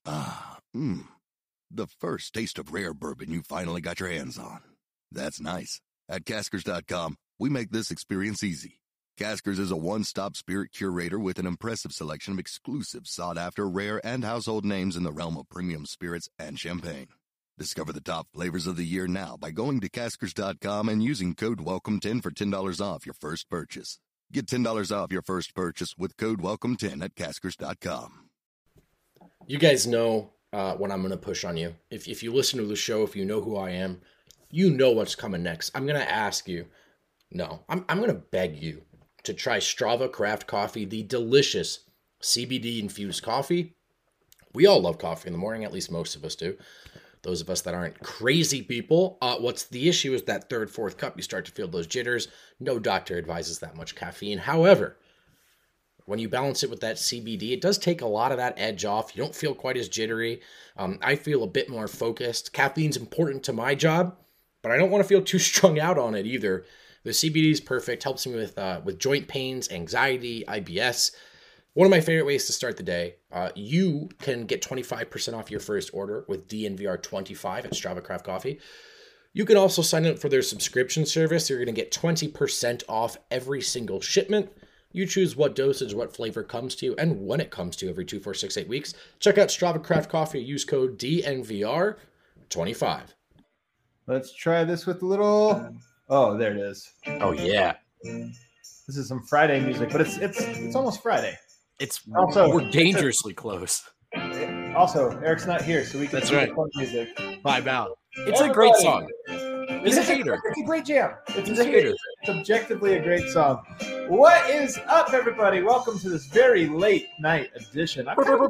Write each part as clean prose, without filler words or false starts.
Ah, mmm. The first taste of rare bourbon you finally got your hands on. That's nice. At Caskers.com, we make this experience easy. Caskers is a one-stop spirit curator with an impressive selection of exclusive, sought-after, rare, and household names in the realm of premium spirits and champagne. Discover the top flavors of the year now by going to Caskers.com and using code WELCOME10 for $10 off your first purchase. Get $10 off your first purchase with code WELCOME10 at Caskers.com. You guys know what I'm going to push on you. If you listen to the show, if you know who I am, you know what's coming next. I'm going to ask you, I'm going to beg you to try Strava Craft Coffee, the delicious CBD-infused coffee. We all love coffee in the morning, at least most of us do. Those of us that aren't crazy people, what's the issue is that third, fourth cup, you start to feel those jitters. No doctor advises that much caffeine. However, when you balance it with that CBD, it does take a lot of that edge off. You don't feel quite as jittery. I feel a bit more focused. Caffeine's important to my job, but I don't want to feel too strung out on it either. The CBD is perfect. Helps me with joint pains, anxiety, IBS. One of my favorite ways to start the day. You can get 25% off your first order with DNVR25 at Strava Craft Coffee. You can also sign up for their subscription service. You're going to get 20% off every single shipment. You choose what dosage, what flavor comes to you, and when it comes to you every 2, 4, 6, 8 weeks. Check out Strava Craft Coffee. Use code DNVR25. Let's try this with a little... Oh, there it is. Oh, yeah. This is some Friday music, but it's almost Friday. We're dangerously close. Also, Eric's not here, so we can That's right. Fun music. Vibe out. It's a great song. It's a hater. It's a great jam. It's a hater. It's objectively a great song. What is up, everybody? Welcome to this very late night edition. There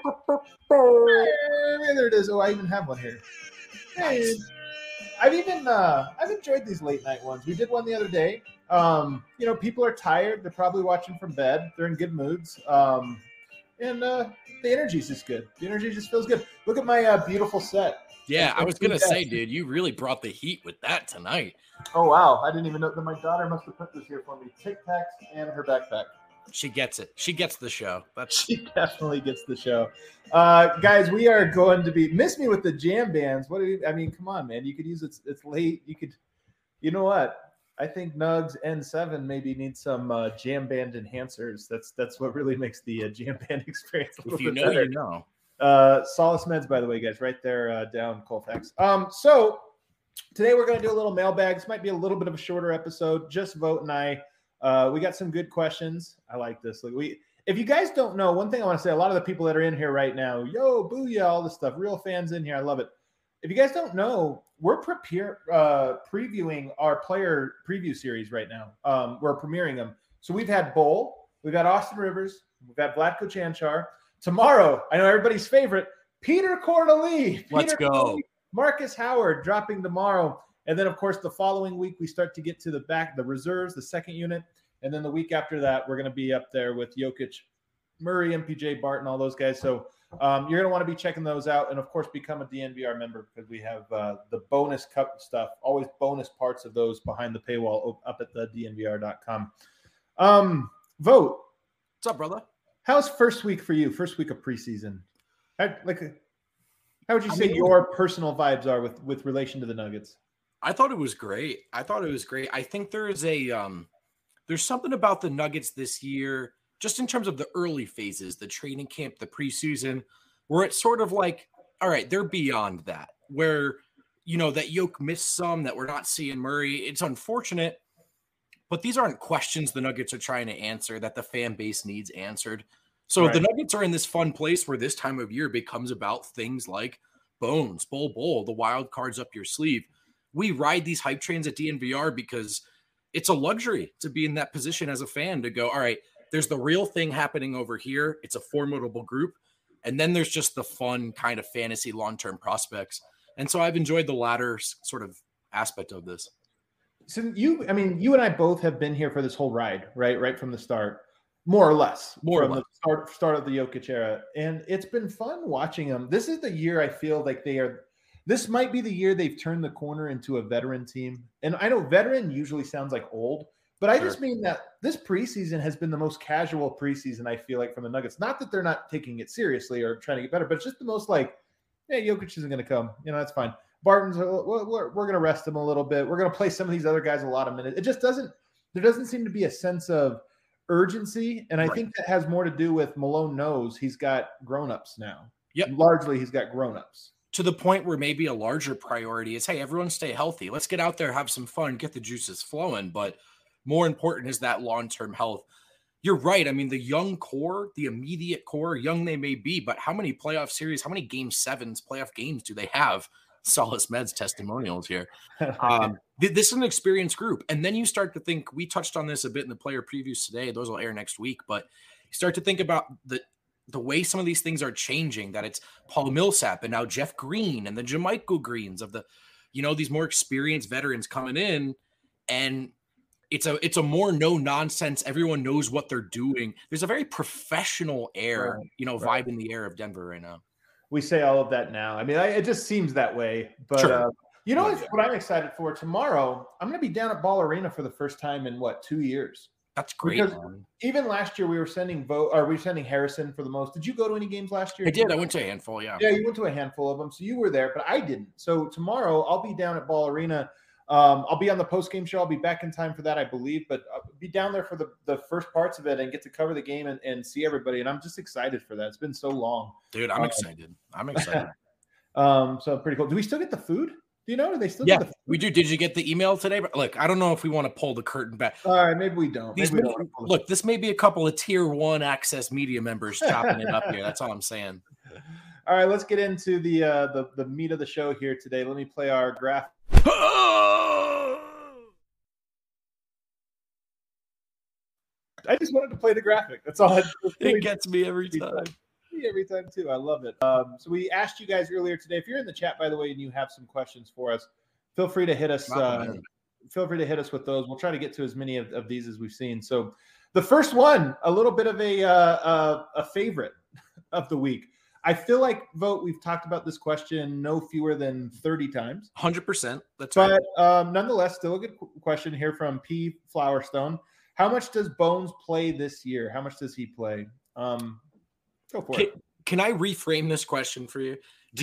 it is. Oh, I even have one here. Hey. I've enjoyed these late night ones. We did one the other day. People are tired. They're probably watching from bed. They're in good moods. And the energy's just good. The energy just feels good. Look at my beautiful set. Yeah, I was going to say, dude, you really brought the heat with that tonight. Oh, wow. I didn't even know that my daughter must have put this here for me. Tic Tacs and her backpack. She gets it. She gets the show. She definitely gets the show. Guys, we are going to be... Miss me with the jam bands. Come on, man. You could use it. It's late. You know what? I think Nugs N7 maybe needs some jam band enhancers. That's what really makes the jam band experience a little bit better. You know. Solace Meds, by the way, guys, right there down Colfax. So today we're going to do a little mailbag. This might be a little bit of a shorter episode. Just Vote and I. We got some good questions. I like this. If you guys don't know, one thing I want to say, a lot of the people that are in here right now, yo, booyah, all this stuff, real fans in here. I love it. If you guys don't know, we're previewing our player preview series right now. We're premiering them. So we've had Bowl, we've got Austin Rivers, we've got Vlatko Cancar. Tomorrow, I know everybody's favorite, Peter Corneli. Let's go. Marcus Howard dropping tomorrow. And then, of course, the following week, we start to get to the reserves, the second unit. And then the week after that, we're going to be up there with Jokic, Murray, MPJ, Barton, all those guys. So you're going to want to be checking those out. And, of course, become a DNVR member because we have the bonus cup stuff, always bonus parts of those behind the paywall up at the DNVR.com. Vote. What's up, brother? How's first week for you? First week of preseason. How would you say your personal vibes are with relation to the Nuggets? I thought it was great. I think there's there's something about the Nuggets this year, just in terms of the early phases, the training camp, the preseason, where it's sort of like, all right, they're beyond that, where, that Yoke missed some, that we're not seeing Murray. It's unfortunate, but these aren't questions the Nuggets are trying to answer that the fan base needs answered. So right. The Nuggets are in this fun place where this time of year becomes about things like Bones, Bowl, the wild cards up your sleeve. We ride these hype trains at DNVR because it's a luxury to be in that position as a fan to go, all right, there's the real thing happening over here. It's a formidable group. And then there's just the fun kind of fantasy long-term prospects. And so I've enjoyed the latter sort of aspect of this. So you and I both have been here for this whole ride, right from the start, more or less. The start of the Jokic era. And it's been fun watching them. This is the year I feel like this might be the year they've turned the corner into a veteran team. And I know veteran usually sounds like old, But I just mean that this preseason has been the most casual preseason, I feel like, from the Nuggets. Not that they're not taking it seriously or trying to get better, but it's just the most like, hey, Jokic isn't going to come. That's fine. Barton's, we're going to rest him a little bit. We're going to play some of these other guys a lot of minutes. There doesn't seem to be a sense of urgency. And I think that has more to do with Malone knows he's got grown-ups now. Yep. Largely, he's got grown-ups. To the point where maybe a larger priority is, hey, everyone stay healthy. Let's get out there, have some fun, get the juices flowing. But more important is that long-term health. You're right. I mean, the young core, the immediate core, young they may be, but how many playoff series, how many game sevens, playoff games do they have? Solace Meds testimonials here. This is an experienced group. And then you start to think, we touched on this a bit in the player previews today. Those will air next week. But you start to think about the way some of these things are changing, that it's Paul Millsap and now Jeff Green and the JaMychal Greens of the, these more experienced veterans coming in. And it's a more no nonsense. Everyone knows what they're doing. There's a very professional air, vibe in the air of Denver right now. We say all of that now. I mean, it just seems that way. But sure. What I'm excited for tomorrow? I'm going to be down at Ball Arena for the first time in 2 years. That's great. Because even last year we were sending Harrison for the most. Did you go to any games last year? I did. I went to a handful. Yeah. Yeah, you went to a handful of them. So you were there, but I didn't. So tomorrow I'll be down at Ball Arena. I'll be on the post-game show. I'll be back in time for that, I believe, but I'll be down there for the first parts of it and get to cover the game and see everybody. And I'm just excited for that. It's been so long. Dude, I'm excited. So pretty cool. Do we still get the food? Do you know? Do they still get the food? We do. Did you get the email today? But look, I don't know if we want to pull the curtain back. All right, maybe we don't. Look, this may be a couple of tier 1 access media members chopping it up here. That's all I'm saying. All right, let's get into the meat of the show here today. Let me play our graph. I just wanted to play the graphic. That's all. It gets me every time. Every time too. I love it. So we asked you guys earlier today. If you're in the chat, by the way, and you have some questions for us, feel free to hit us. Feel free to hit us with those. We'll try to get to as many of these as we've seen. So the first one, a little bit of a favorite of the week. I feel like, Vote, we've talked about this question no fewer than 30 times. 100%. That's right. But nonetheless, still a good question here from P. Flowerstone. How much does Bones play this year? How much does he play? Go for it. Can I reframe this question for you?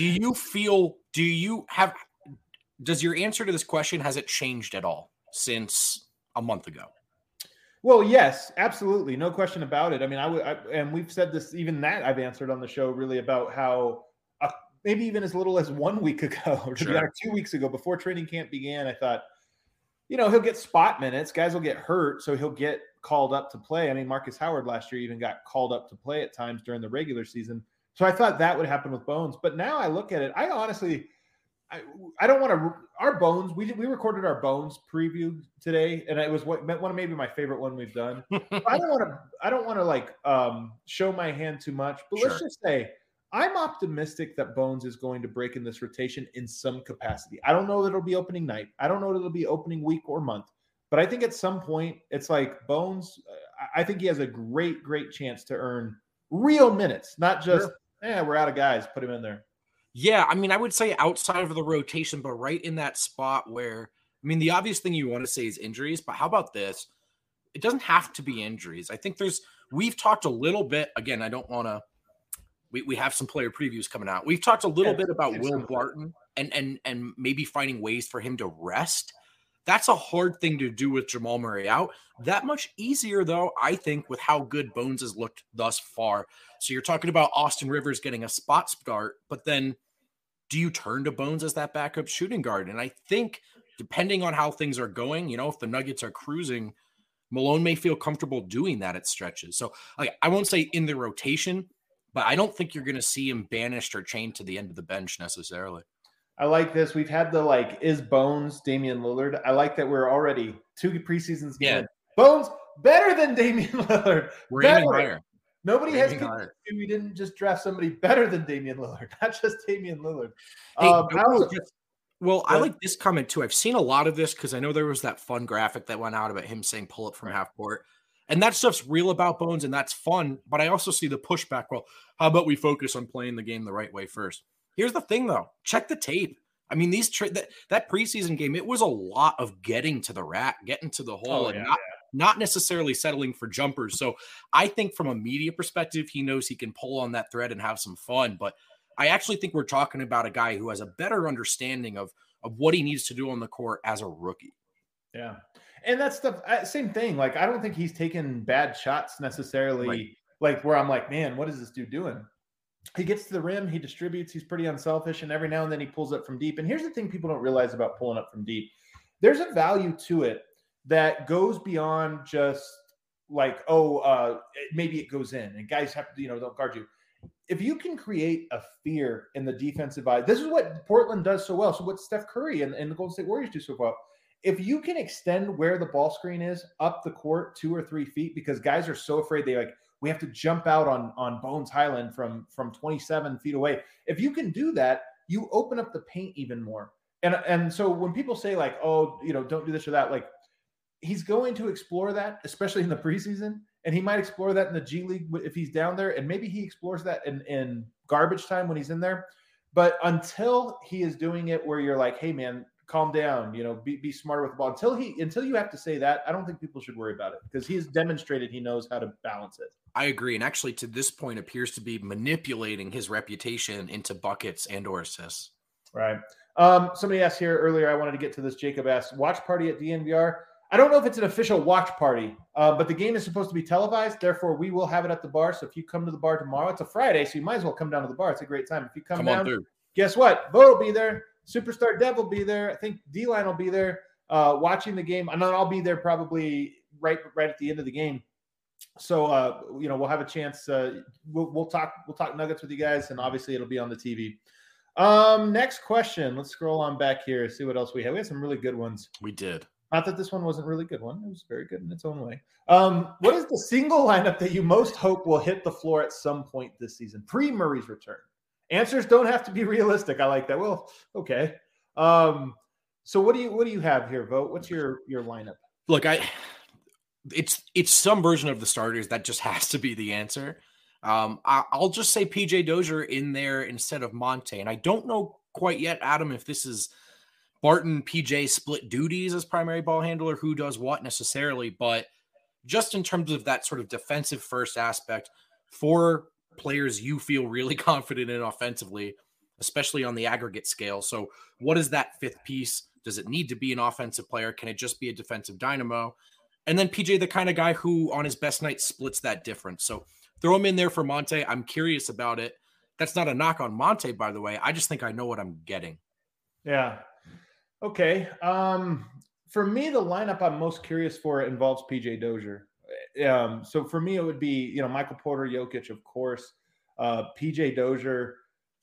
Does your answer to this question, has it changed at all since a month ago? Well, yes, absolutely. No question about it. I mean, and we've said this, even that I've answered on the show really about how maybe even as little as 1 week ago or 2 weeks ago before training camp began, I thought, he'll get spot minutes. Guys will get hurt, so he'll get called up to play. I mean, Marcus Howard last year even got called up to play at times during the regular season. So I thought that would happen with Bones. But now I look at it, I honestly, I don't want to – our Bones, we recorded our Bones preview today, and it was one of maybe my favorite one we've done. I don't want to show my hand too much, but let's just say I'm optimistic that Bones is going to break in this rotation in some capacity. I don't know that it'll be opening night. I don't know that it'll be opening week or month. But I think at some point, it's like Bones, I think he has a great, great chance to earn real minutes, not just, we're out of guys, put him in there. Yeah, I mean, I would say outside of the rotation, but right in that spot where, I mean, the obvious thing you want to say is injuries, but how about this? It doesn't have to be injuries. I think we've talked a little bit, again, I don't want to, we have some player previews coming out. We've talked a little bit about Will Barton and maybe finding ways for him to rest. That's a hard thing to do with Jamal Murray out. That much easier, though, I think, with how good Bones has looked thus far. So you're talking about Austin Rivers getting a spot start, but then do you turn to Bones as that backup shooting guard? And I think depending on how things are going, if the Nuggets are cruising, Malone may feel comfortable doing that at stretches. So I won't say in the rotation, but I don't think you're going to see him banished or chained to the end of the bench necessarily. I like this. We've had the is Bones Damian Lillard. I like that we're already 2 preseasons. Yeah. Bones better than Damian Lillard. We're aiming higher. Nobody has to. We didn't just draft somebody better than Damian Lillard, not just Damian Lillard. I like this comment too. I've seen a lot of this because I know there was that fun graphic that went out about him saying pull it from half court. And that stuff's real about Bones, and that's fun. But I also see the pushback. Well, how about we focus on playing the game the right way first? Here's the thing, though. Check the tape. I mean, that preseason game, it was a lot of getting to the rack, getting to the hole, not necessarily settling for jumpers. So I think from a media perspective, he knows he can pull on that thread and have some fun. But I actually think we're talking about a guy who has a better understanding of what he needs to do on the court as a rookie. Yeah. And that's the same thing. Like, I don't think he's taken bad shots necessarily, Right. like where I'm like, man, what is this dude doing? He gets to the rim, he distributes, he's pretty unselfish, and every now and then he pulls up from deep. And here's the thing people don't realize about pulling up from deep. There's a value to it that goes beyond just like, maybe it goes in and guys have to, don't guard you. If you can create a fear in the defensive eye, this is what Portland does so well. So what Steph Curry and the Golden State Warriors do so well. If you can extend where the ball screen is up the court 2 or 3 feet, because guys are so afraid we have to jump out on Bones Highland from 27 feet away. If you can do that, you open up the paint even more. And so when people say like, oh, don't do this or that, like he's going to explore that, especially in the preseason. And he might explore that in the G League if he's down there. And maybe he explores that in garbage time when he's in there. But until he is doing it where you're like, hey, man, calm down, be smarter with the ball. Until you have to say that, I don't think people should worry about it because he has demonstrated he knows how to balance it. I agree. And actually, to this point, appears to be manipulating his reputation into buckets and or assists. Right. Somebody asked here earlier, I wanted to get to this. Jacob asked, watch party at DNVR. I don't know if it's an official watch party, but the game is supposed to be televised. Therefore, we will have it at the bar. So if you come to the bar tomorrow, it's a Friday, so you might as well come down to the bar. It's a great time. If you come down, guess what? Bo will be there. Superstar Dev will be there. I think D-Line will be there watching the game. And then I'll be there probably right at the end of the game. So, we'll have a chance. We'll talk Nuggets with you guys, and obviously it'll be on the TV. Next question. Let's scroll on back here, see what else we have. We had some really good ones. We did. Not that this one wasn't a really good one. It was very good in its own way. What is the single lineup that you most hope will hit the floor at some point this season, pre-Murray's return? Answers don't have to be realistic. I like that. Well, okay. So what do you have here, Vote? What's your lineup? Look, it's some version of the starters that just has to be the answer. I'll just say PJ Dozier in there instead of Monte. And I don't know quite yet, Adam, if this is Barton, PJ split duties as primary ball handler, who does what necessarily, but just in terms of that sort of defensive first aspect for players you feel really confident in offensively, especially on the aggregate scale. So what is that fifth piece? Does it need to be an offensive player? Can it just be a defensive dynamo? And then PJ, the kind of guy who on his best night splits that difference. So throw him in there for Monte. I'm curious about it. That's not a knock on Monte, by the way. I just think I know what I'm getting. Yeah. Okay. For me, the lineup I'm most curious for involves PJ Dozier. So for me, it would be, Michael Porter, Jokic, of course, PJ Dozier.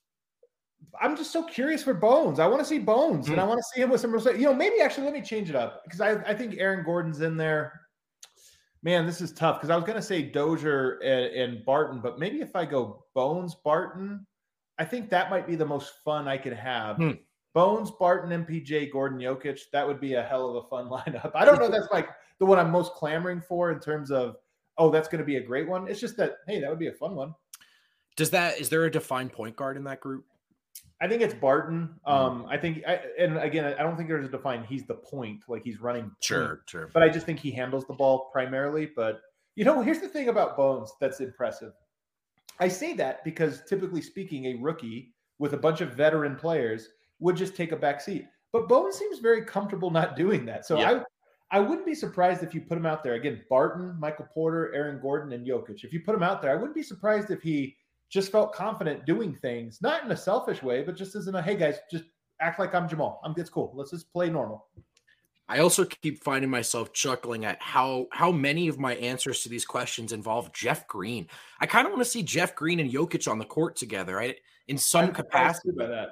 I'm just so curious for Bones. I want to see Bones, and I want to see him with some respect. Maybe actually let me change it up because I think Aaron Gordon's in there. Man, this is tough because I was going to say Dozier and Barton, but maybe if I go Bones, Barton, I think that might be the most fun I could have. Bones, Barton, MPJ, Gordon, Jokic. That would be a hell of a fun lineup. I don't know if that's like the one I'm most clamoring for in terms of, that's going to be a great one. It's just that, hey, that would be a fun one. Is there a defined point guard in that group? I think it's Barton. I think, and again, I don't think there's a defined, he's the point, like he's running. Sure. But I just think he handles the ball primarily. But, here's the thing about Bones that's impressive. I say that because typically speaking, a rookie with a bunch of veteran players would just take a back seat. But Bones seems very comfortable not doing that. So I wouldn't be surprised if you put him out there. Again, Barton, Michael Porter, Aaron Gordon, and Jokic. If you put him out there, I wouldn't be surprised if he just felt confident doing things, not in a selfish way, but just as in a, hey guys, just act like I'm Jamal. It's cool. Let's just play normal. I also keep finding myself chuckling at how many of my answers to these questions involve Jeff Green. I kind of want to see Jeff Green and Jokic on the court together, right? In some capacity. By that.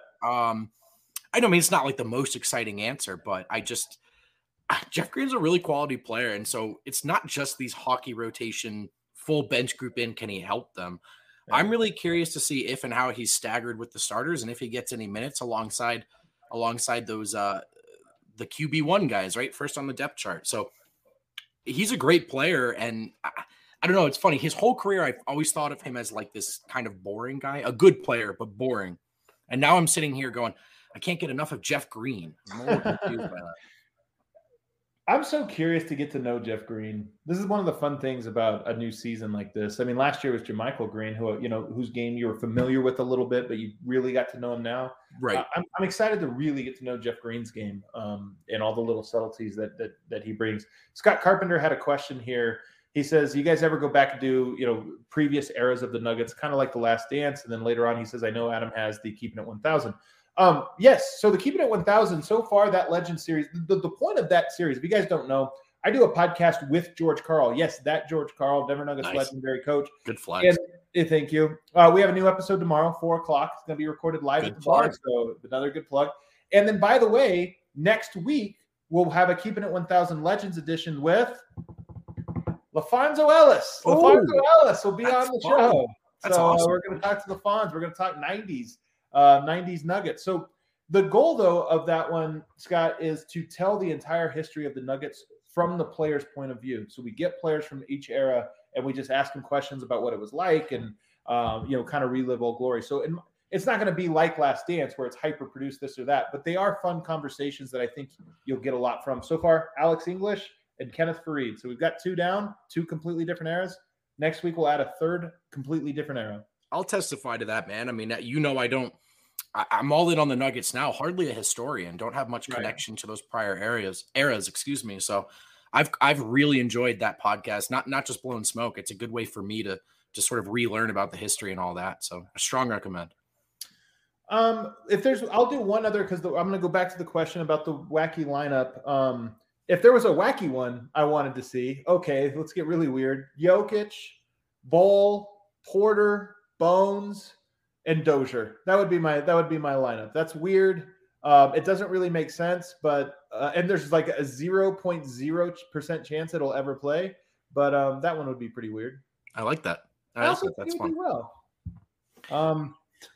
I know, it's not like the most exciting answer, but Jeff Green's a really quality player. And so it's not just these hockey rotation, full bench group in, can he help them? Yeah. I'm really curious to see if and how he's staggered with the starters and if he gets any minutes alongside those, the QB1 guys, right? First on the depth chart. So he's a great player. And I don't know. It's funny. His whole career, I've always thought of him as like this kind of boring guy, a good player, but boring. And now I'm sitting here going, I can't get enough of Jeff Green. I'm a little confused by that. I'm so curious to get to know Jeff Green. This is one of the fun things about a new season like this. I mean, last year was Jermichael Green, whose game you were familiar with a little bit, but you really got to know him now. Right. I'm excited to really get to know Jeff Green's game and all the little subtleties that he brings. Scott Carpenter had a question here. He says, "You guys ever go back and do previous eras of the Nuggets, kind of like the Last Dance?" And then later on, he says, "I know Adam has the Keeping It 1000." Yes. So the Keeping It 1000 so far, that Legend series, the point of that series, if you guys don't know, I do a podcast with George Karl. Yes, that George Karl, Denver Nuggets legendary coach. Good flex. And, thank you. We have a new episode tomorrow, 4:00. It's going to be recorded live at the bar. So another good plug. And then, by the way, next week, we'll have a Keeping It 1000 Legends edition with LaFonso Ellis. LaFonso Ellis will be on the show. That's awesome. We're going to talk to the Fonz. We're going to talk 90s Nuggets. So the goal, though, of that one, Scott, is to tell the entire history of the Nuggets from the player's point of view. So we get players from each era, and we just ask them questions about what it was like and, kind of relive old glory. So it's not going to be like Last Dance where it's hyper-produced this or that, but they are fun conversations that I think you'll get a lot from. So far, Alex English and Kenneth Fareed. So we've got two down, two completely different eras. Next week, we'll add a third completely different era. I'll testify to that, man. I mean, I'm all in on the Nuggets now. Hardly a historian. Don't have much connection to those prior eras. Excuse me. So, I've really enjoyed that podcast. Not just blowing smoke. It's a good way for me to sort of relearn about the history and all that. So, a strong recommend. I'll do one other because I'm going to go back to the question about the wacky lineup. If there was a wacky one I wanted to see, okay, let's get really weird. Jokic, Bol, Porter, Bones, and Dozier. That would be my lineup. That's weird. It doesn't really make sense, but and there's like a 0.0% chance it'll ever play. But that one would be pretty weird. I like that. That's fun. Well,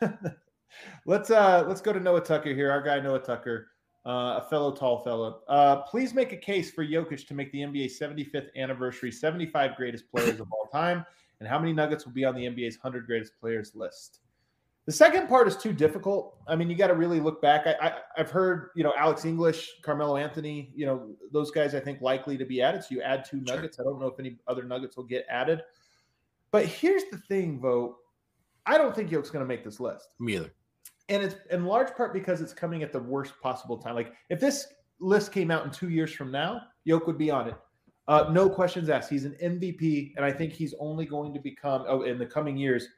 let's go to Noah Tucker here. Our guy Noah Tucker, a fellow tall fellow. Please make a case for Jokic to make the NBA 75th anniversary 75 greatest players of all time, and how many Nuggets will be on the NBA's 100 greatest players list. The second part is too difficult. I mean, you got to really look back. I've heard, Alex English, Carmelo Anthony, those guys I think likely to be added. So you add two Nuggets. Sure. I don't know if any other Nuggets will get added. But here's the thing, Vogt. I don't think Jokic's going to make this list. Me either. And it's in large part because it's coming at the worst possible time. Like if this list came out in 2 years from now, Jokic would be on it. No questions asked. He's an MVP, and I think he's only going to become, in the coming years,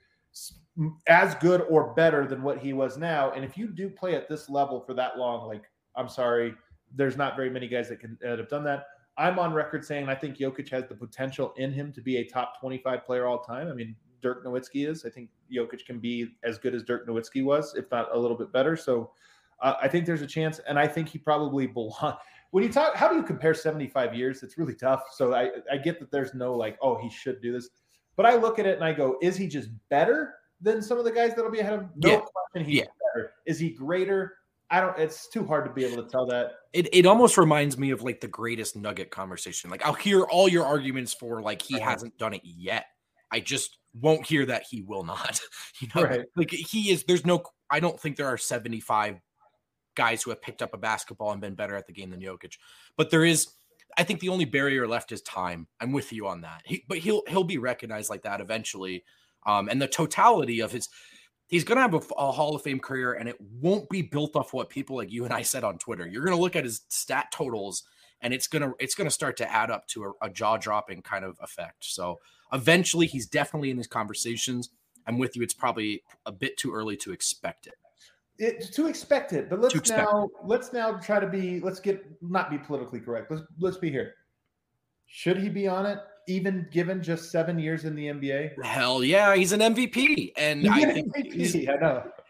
as good or better than what he was now. And if you do play at this level for that long, like, I'm sorry, there's not very many guys that have done that. I'm on record saying I think Jokic has the potential in him to be a top 25 player all time. I mean, Dirk Nowitzki is. I think Jokic can be as good as Dirk Nowitzki was, if not a little bit better. So I think there's a chance, and I think he probably belongs. When you talk, how do you compare 75 years? It's really tough. So I get that there's no like, oh, he should do this. But I look at it and I go, is he just better than some of the guys that'll be ahead of him? No question he's better. Is he greater? It's too hard to be able to tell that. It almost reminds me of like the greatest Nugget conversation. Like I'll hear all your arguments for like he hasn't done it yet. I just won't hear that he will not. Like he is. I don't think there are 75 guys who have picked up a basketball and been better at the game than Jokic. But there is. I think the only barrier left is time. I'm with you on that. But he'll be recognized like that eventually. And the totality of he's going to have a Hall of Fame career, and it won't be built off what people like you and I said on Twitter. You're going to look at his stat totals, and it's going to start to add up to a jaw-dropping kind of effect. So eventually, he's definitely in these conversations. I'm with you. It's probably a bit too early to expect it. To expect it, but let's now try to not be politically correct. Let's be here. Should he be on it, even given just 7 years in the NBA? Hell yeah, he's an MVP, and I think he's an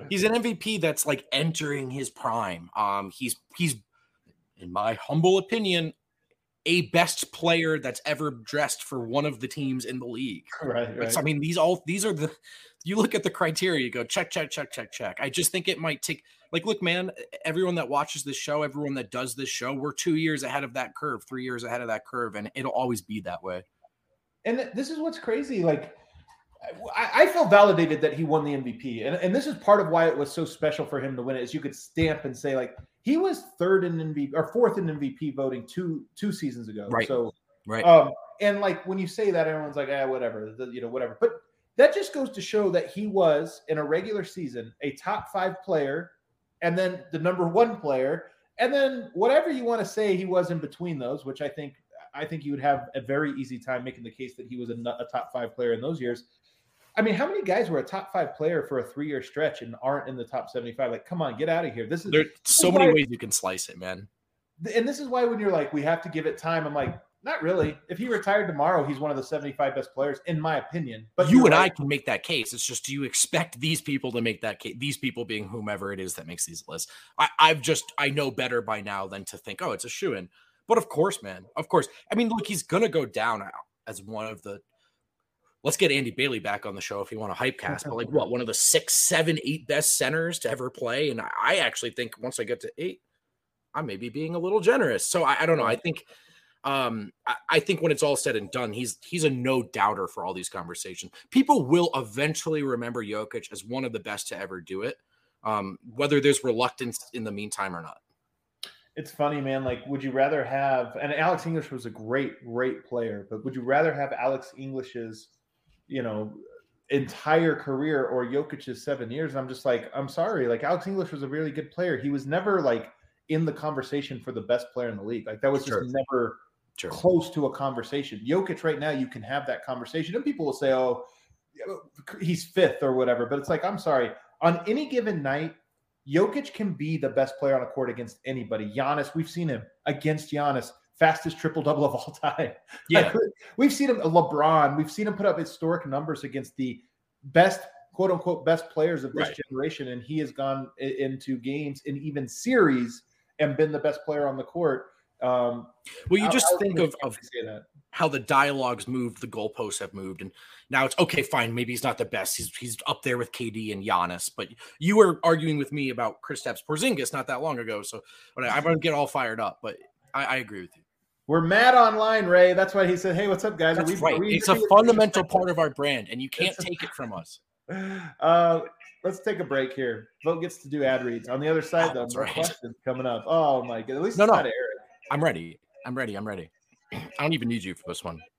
MVP that's like entering his prime. He's in my humble opinion, a best player that's ever dressed for one of the teams in the league. Right. I mean, these are the. You look at the criteria, you go check. I just think it might take. Like, look, man, everyone that watches this show, everyone that does this show, we're 2 years ahead of that curve, 3 years ahead of that curve, and it'll always be that way. And this is what's crazy. Like, I feel validated that he won the MVP. And this is part of why it was so special for him to win it, is you could stamp and say, like, He was third in MVP or fourth in MVP voting two seasons ago. Right. So, right. And like when you say that, everyone's like, whatever, whatever. But that just goes to show that he was in a regular season a top 5 player, and then the number 1 player, and then whatever you want to say he was in between those, which I think you would have a very easy time making the case that he was a top 5 player in those years. I mean, how many guys were a top 5 player for a 3-year stretch and aren't in the top 75? Like, come on, get out of here. There's so many ways you can slice it, man. And this is why when you're like, we have to give it time, I'm like, not really. If he retired tomorrow, he's one of the 75 best players, in my opinion. But you and I can make that case. It's just, do you expect these people to make that case? These people being whomever it is that makes these lists. I know better by now than to think, oh, it's a shoo-in. But of course, man, of course. I mean, look, he's going to go down as one of the, let's get Andy Bailey back on the show if you want a hype cast, but like one of the 6, 7, 8 best centers to ever play. And I actually think once I get to 8, I may be being a little generous. So I don't know. I think when it's all said and done, he's a no doubter for all these conversations. People will eventually remember Jokic as one of the best to ever do it, whether there's reluctance in the meantime or not. It's funny, man. Like, would you rather have, and Alex English was a great player, but would you rather have Alex English's, entire career or Jokic's 7 years? I'm just like, I'm sorry. Like, Alex English was a really good player. He was never like in the conversation for the best player in the league. Like, that was just never close to a conversation. Jokic right now, you can have that conversation, and people will say, oh, he's 5th or whatever. But it's like, I'm sorry. On any given night, Jokic can be the best player on a court against anybody. Giannis, we've seen him against Giannis, fastest triple-double of all time. Yeah. Like, we've seen him, LeBron, we've seen him put up historic numbers against the best, quote-unquote, best players of this generation, and he has gone into games and even series and been the best player on the court. Well, you just think of how the dialogues moved, the goalposts have moved, and now it's okay, fine, maybe he's not the best. He's up there with KD and Giannis, but you were arguing with me about Kristaps Porzingis not that long ago, so I'm going to get all fired up, but I agree with you. We're mad online, Ray. That's why he said, hey, what's up, guys? That's right. It's a fundamental part of our brand, and you can't take it from us. Let's take a break here. Vogt gets to do ad reads. On the other side, though, more questions coming up. Oh, my God. At least it's not Eric. I'm ready. I don't even need you for this one.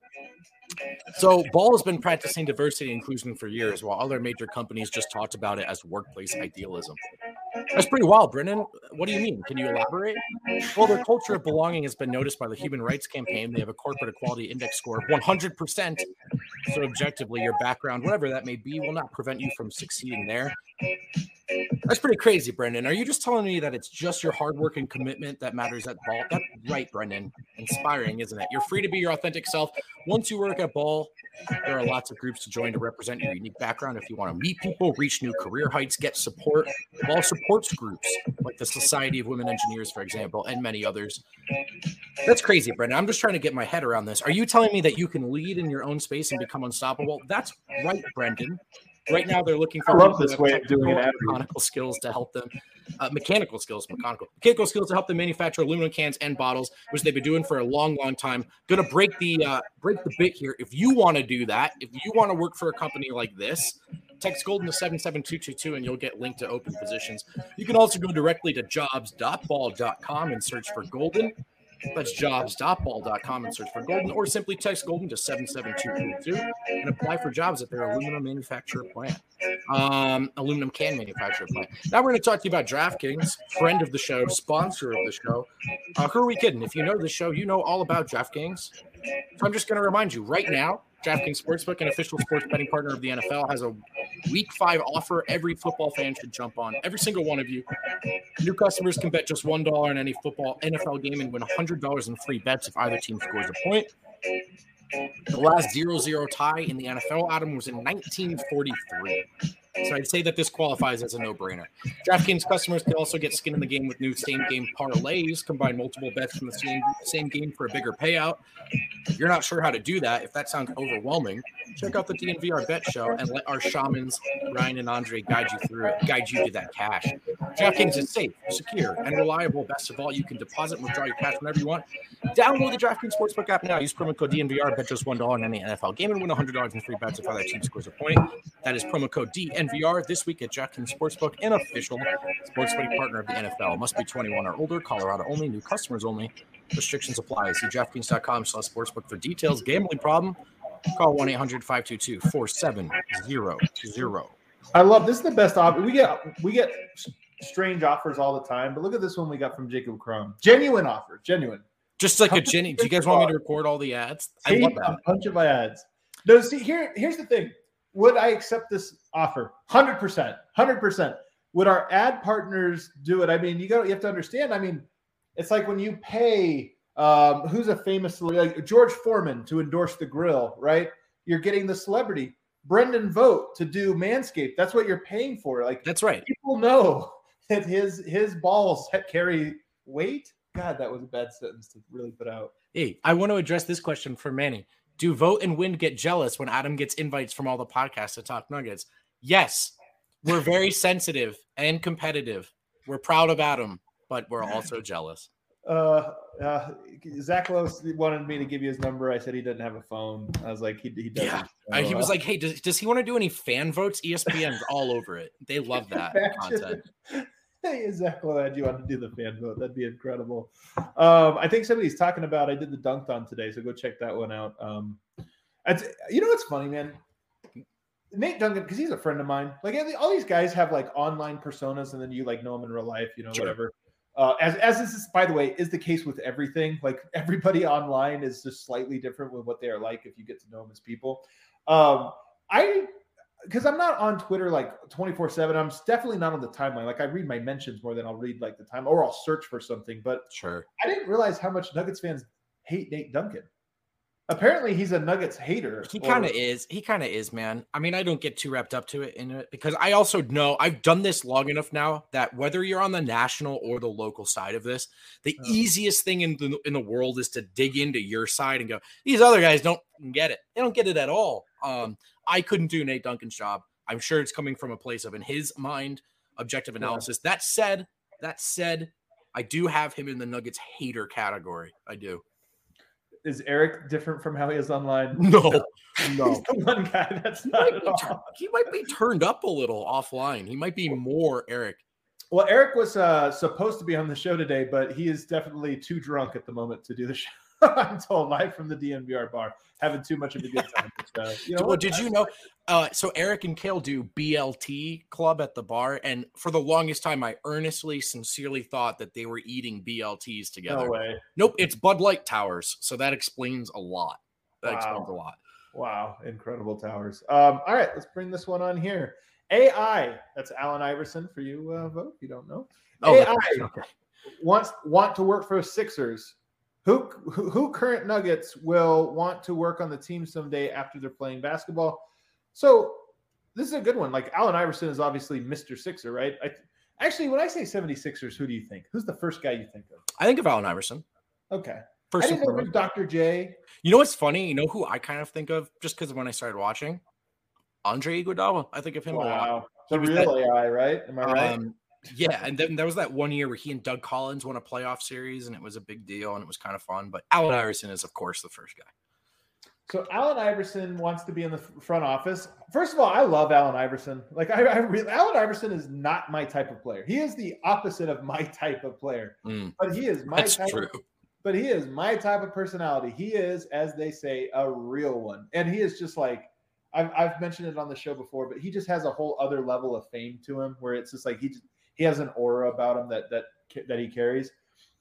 So Ball has been practicing diversity and inclusion for years, while other major companies just talked about it as workplace idealism. That's pretty wild, Brendan. What do you mean? Can you elaborate? Well, their culture of belonging has been noticed by the Human Rights Campaign. They have a corporate equality index score of 100%. So objectively, your background, whatever that may be, will not prevent you from succeeding there. That's pretty crazy, Brendan. Are you just telling me that it's just your hard work and commitment that matters at Ball? That's right, Brendan. Inspiring, isn't it? You're free to be your authentic self. Once you work at Ball, there are lots of groups to join to represent your unique background. If you want to meet people, reach new career heights, get support, Ball supports groups like the Society of Women Engineers, for example, and many others. That's crazy, Brendan. I'm just trying to get my head around this. Are you telling me that you can lead in your own space and become unstoppable? That's right, Brendan. Right now, they're looking for mechanical skills to help them. Mechanical skills to help them manufacture aluminum cans and bottles, which they've been doing for a long, long time. Going to break the bit here. If you want to do that, if you want to work for a company like this, text Golden to 77222 and you'll get linked to open positions. You can also go directly to jobs.ball.com and search for Golden. That's jobs.ball.com and search for Golden, or simply text Golden to 77222 and apply for jobs at their aluminum manufacturer plant. Aluminum can manufacturer plant. Now we're going to talk to you about DraftKings, friend of the show, sponsor of the show. Who are we kidding? If you know the show, you know all about DraftKings. So I'm just going to remind you right now, DraftKings Sportsbook, an official sports betting partner of the NFL, has a Week 5 offer every football fan should jump on. Every single one of you. New customers can bet just $1 on any NFL game and win $100 in free bets if either team scores a point. The last 0-0 tie in the NFL, Adam, was in 1943. So I'd say that this qualifies as a no-brainer. DraftKings customers can also get skin in the game with new same-game parlays. Combine multiple bets from the same game for a bigger payout. If you're not sure how to do that, if that sounds overwhelming, check out the DNVR Bet Show and let our shamans, Ryan and Andre, guide you to that cash. DraftKings is safe, secure, and reliable. Best of all, you can deposit and withdraw your cash whenever you want. Download the DraftKings Sportsbook app now. Use promo code DNVR. Bet just $1 on any NFL game and win $100 in free bets if either team scores a point. That is promo code DNVR. DNVR this week at DraftKings Sportsbook, an official sports betting partner of the NFL. Must be 21 or older. Colorado only. New customers only. Restrictions apply. See DraftKings.com/sportsbook for details. Gambling problem? Call 1-800-522-4700. I love this. Is the best offer. We get strange offers all the time, but look at this one we got from Jacob Crum. Genuine offer. Genuine. Just like a Jenny. Do you guys want me to record all the ads? I love that. A bunch of ads. No, see, here's the thing. Would I accept this offer? 100%. 100%. Would our ad partners do it? I mean, you have to understand. I mean, it's like when you pay who's a famous, like George Foreman to endorse the grill, right? You're getting the celebrity. Brendan Vogt to do Manscaped. That's what you're paying for. Like, that's right. People know that his balls carry weight. God, that was a bad sentence to really put out. Hey, I want to address this question for Manny. Do Vogt and Wind get jealous when Adam gets invites from all the podcasts to talk Nuggets? Yes. We're very sensitive and competitive. We're proud of Adam, but we're also jealous. Zach Lowe wanted me to give you his number. I said he doesn't have a phone. I was like, he doesn't. Yeah. He was like, hey, does he want to do any fan votes? ESPN's all over it. They love that content. Hey, Zach Lowe had you on to do the fan vote. That'd be incredible. I think somebody's talking about, I did the Dunked On today, so go check that one out. You know what's funny, man? Nate Duncan, because he's a friend of mine. Like, all these guys have like online personas, and then you like know them in real life, you know, sure. Whatever. As this is, by the way, is the case with everything. Like, everybody online is just slightly different with what they are like if you get to know them as people. Because I'm not on Twitter like 24/7. I'm definitely not on the timeline. Like, I read my mentions more than I'll read like the time, or I'll search for something. But sure, I didn't realize how much Nuggets fans hate Nate Duncan. Apparently, he's a Nuggets hater. He kind of is. He kind of is, man. I mean, I don't get too wrapped up to it in it because I also know I've done this long enough now that whether you're on the national or the local side of this, the easiest thing in the world is to dig into your side and go, these other guys don't get it. They don't get it at all. I couldn't do Nate Duncan's job. I'm sure it's coming from a place of, in his mind, objective analysis. Yeah. That said, I do have him in the Nuggets hater category. I do. Is Eric different from how he is online? No. He's the one guy that's not. He might be turned up a little offline. He might be more Eric. Well, Eric was supposed to be on the show today, but he is definitely too drunk at the moment to do the show. I'm told, live from the DNVR bar, having too much of a good time. Well, did you know? So Eric and Kale do BLT Club at the bar, and for the longest time, I earnestly, sincerely thought that they were eating BLTs together. No way. Nope, it's Bud Light Towers, so that explains a lot. Explains a lot. Wow, incredible towers. All right, let's bring this one on here. AI, that's Allen Iverson for you, Vote, if you don't know. AI want to work for Sixers. Who current Nuggets will want to work on the team someday after they're playing basketball? So this is a good one. Like, Allen Iverson is obviously Mr. Sixer, right? Actually, when I say 76ers, who do you think? Who's the first guy you think of? I think of Allen Iverson. Okay. First I didn't know Dr. J. You know what's funny? You know who I kind of think of just because when I started watching? Andre Iguodala. I think of him a lot. The real AI, right? Am I right? Yeah, and then there was that one year where he and Doug Collins won a playoff series, and it was a big deal, and it was kind of fun. But Allen Iverson is, of course, the first guy. So Allen Iverson wants to be in the front office. First of all, I love Allen Iverson. Like, Allen Iverson is not my type of player. He is the opposite of my type of player. But he is my type. But he is my type of personality. He is, as they say, a real one, and he is just like, I've mentioned it on the show before, but he just has a whole other level of fame to him, where it's just like he has an aura about him that he carries.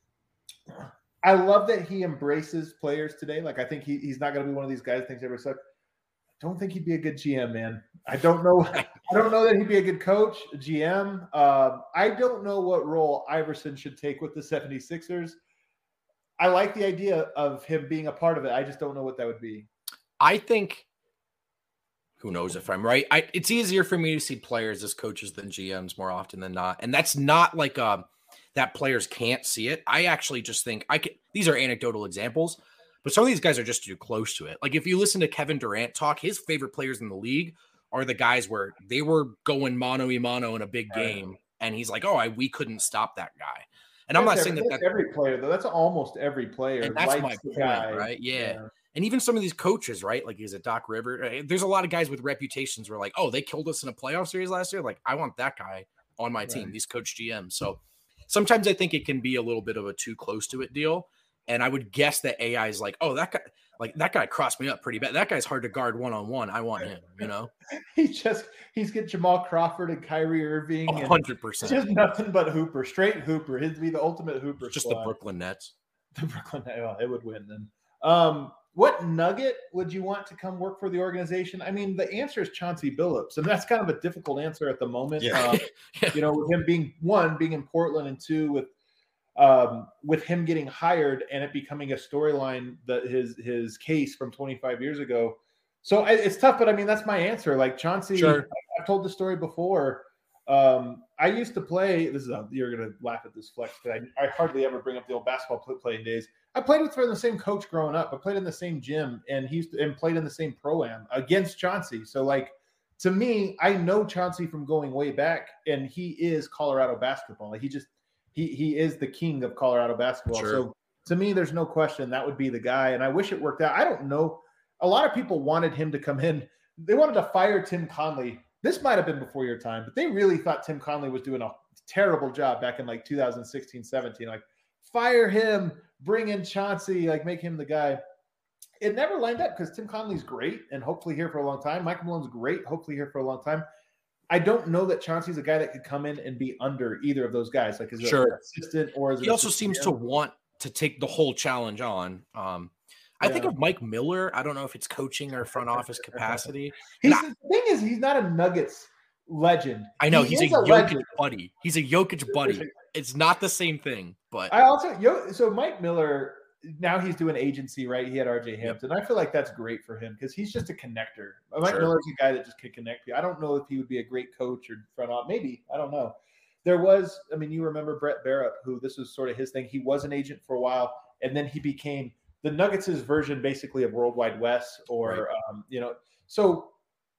I love that he embraces players today. Like, I think he's not going to be one of these guys that thinks everybody sucks. I don't think he'd be a good GM, man. I don't know that he'd be a good coach, GM. I don't know what role Iverson should take with the 76ers. I like the idea of him being a part of it. I just don't know what that would be. I think, who knows if I'm right? It's easier for me to see players as coaches than GMs more often than not. And that's not like that players can't see it. I actually just think these are anecdotal examples, but some of these guys are just too close to it. Like, if you listen to Kevin Durant talk, his favorite players in the league are the guys where they were going mano-a-mano in a big game. And he's like, we couldn't stop that guy. And I'm not saying that's every player, though. That's almost every player. And that's my point, right? Yeah. And even some of these coaches, right? Like he's a Doc River. There's a lot of guys with reputations where like, oh, they killed us in a playoff series last year. Like, I want that guy on my team, these coach GMs. So sometimes I think it can be a little bit of a too close to it deal. And I would guess that AI is like, oh, that guy crossed me up pretty bad. That guy's hard to guard one-on-one. I want him, He's got Jamal Crawford and Kyrie Irving. 100%. Just nothing but Hooper, straight Hooper. He'd be the ultimate Hooper. Just squad. The Brooklyn Nets. The Brooklyn Nets. Oh, it would win then. What nugget would you want to come work for the organization? I mean, the answer is Chauncey Billups, and that's kind of a difficult answer at the moment. Yeah. With him being in Portland, and two, with him getting hired and it becoming a storyline that his case from 25 years ago. So it's tough, but I mean, that's my answer. Like Chauncey, sure. I've told the story before. I used to play. You're gonna laugh at this flex because I hardly ever bring up the old basketball playing days. I played for the same coach growing up. I played in the same gym, and played in the same pro-am against Chauncey. So, like, to me, I know Chauncey from going way back, and he is Colorado basketball. Like, he is the king of Colorado basketball. Sure. So, to me, there's no question that would be the guy. And I wish it worked out. I don't know. A lot of people wanted him to come in. They wanted to fire Tim Conley. This might have been before your time, but they really thought Tim Conley was doing a terrible job back in like 2016, 17. Like, fire him, bring in Chauncey, like make him the guy. It never lined up because Tim Conley's great and hopefully here for a long time. Michael Malone's great, hopefully here for a long time. I don't know that Chauncey's a guy that could come in and be under either of those guys. Like, is it an assistant or is it? He also seems to want to take the whole challenge on. I think of Mike Miller. I don't know if it's coaching or front office capacity. The thing is, he's not a Nuggets legend. I know he's a Jokic buddy. He's a Jokic buddy. It's not the same thing, but so Mike Miller, now he's doing agency, right? He had RJ Hampton. I feel like that's great for him because he's just a connector. Mike Miller's a guy that just can connect you. I don't know if he would be a great coach or front office. Maybe. I don't know. You remember Brett Barrett, who this was sort of his thing. He was an agent for a while, and then he became the Nuggets' version basically of Worldwide West or, so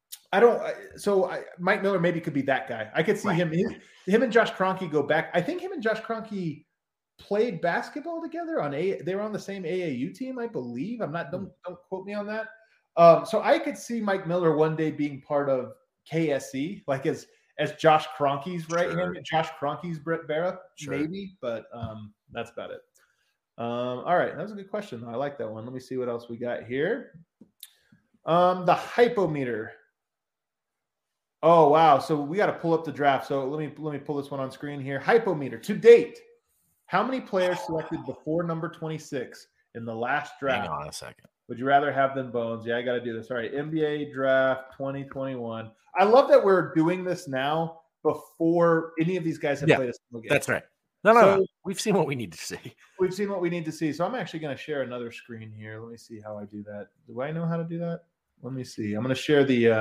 Mike Miller maybe could be that guy. I could see him and Josh Kroenke go back. I think him and Josh Kroenke played basketball together they were on the same AAU team, I believe. Don't quote me on that. So I could see Mike Miller one day being part of KSC, like as Josh Kroenke's right hand, Josh Kroenke's Brett Barrett, maybe, but that's about it. All right, that was a good question. I like that one. Let me see what else we got here. The hypometer. Oh wow! So we got to pull up the draft. So let me pull this one on screen here. Hypometer to date. How many players selected before number 26 in the last draft? Hang on a second. Would you rather have than Bones? Yeah, I got to do this. All right, NBA draft 2021. I love that we're doing this now before any of these guys have played a single game. That's right. No. We've seen what we need to see. We've seen what we need to see. So I'm actually going to share another screen here. Let me see how I do that. Do I know how to do that? Let me see. I'm going to share the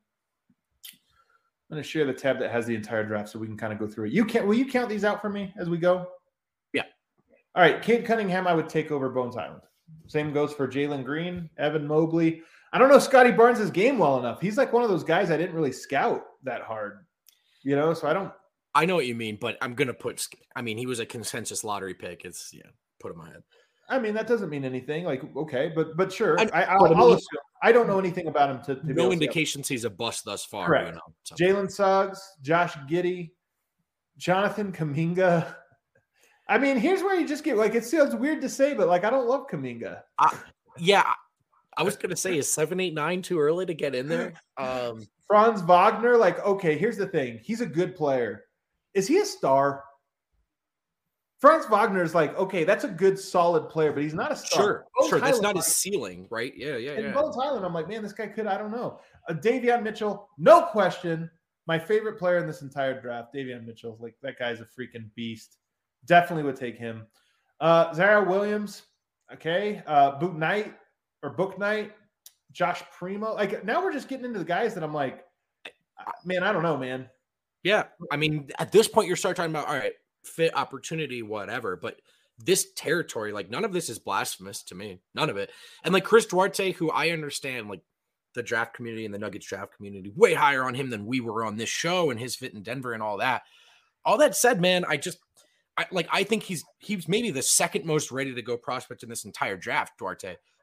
tab that has the entire draft so we can kind of go through it. Will you count these out for me as we go? Yeah. All right. Cade Cunningham, I would take over Bones Hyland. Same goes for Jalen Green, Evan Mobley. I don't know Scotty Barnes' game well enough. He's like one of those guys I didn't really scout that hard, so I don't. I know what you mean, but I'm going to he was a consensus lottery pick. It's, put in my head. I mean, that doesn't mean anything. Like, okay, but sure. I'll assume. I don't know anything about him to no indications he's a bust thus far. Correct. So. Jalen Suggs, Josh Giddey, Jonathan Kuminga. I mean, here's where you just get, like, it sounds weird to say, but, like, I don't love Kuminga. I was going to say, is 7-8-9 too early to get in there? Franz Wagner, like, okay, here's the thing. He's a good player. Is he a star? Franz Wagner is like, okay, that's a good, solid player, but he's not a star. Sure. That's not his ceiling, right? Yeah. And Bones Hyland, I'm like, man, this guy could, I don't know. Davion Mitchell, no question, my favorite player in this entire draft. Davion Mitchell, like, that guy's a freaking beast. Definitely would take him. Zara Williams, okay. Book Knight, Josh Primo. Like, now we're just getting into the guys that I'm like, man, I don't know, man. Yeah. I mean, at this point, you start talking about, all right, fit, opportunity, whatever. But this territory, like, none of this is blasphemous to me. None of it. And, like, Chris Duarte, who I understand, like, the draft community and the Nuggets draft community, way higher on him than we were on this show and his fit in Denver and all that. All that said, man, I think he's maybe the second most ready to go prospect in this entire draft, Duarte.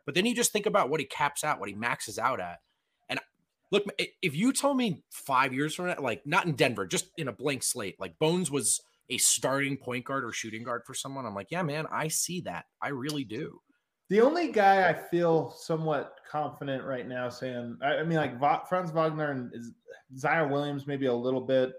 But then you just think about what he caps out, what he maxes out at. And look, if you told me 5 years from now, like not in Denver, just in a blank slate, like Bones was a starting point guard or shooting guard for someone, I'm like, yeah, man, I see that. I really do. The only guy I feel somewhat confident right now saying, I mean, like Franz Wagner and Zaire Williams, maybe a little bit.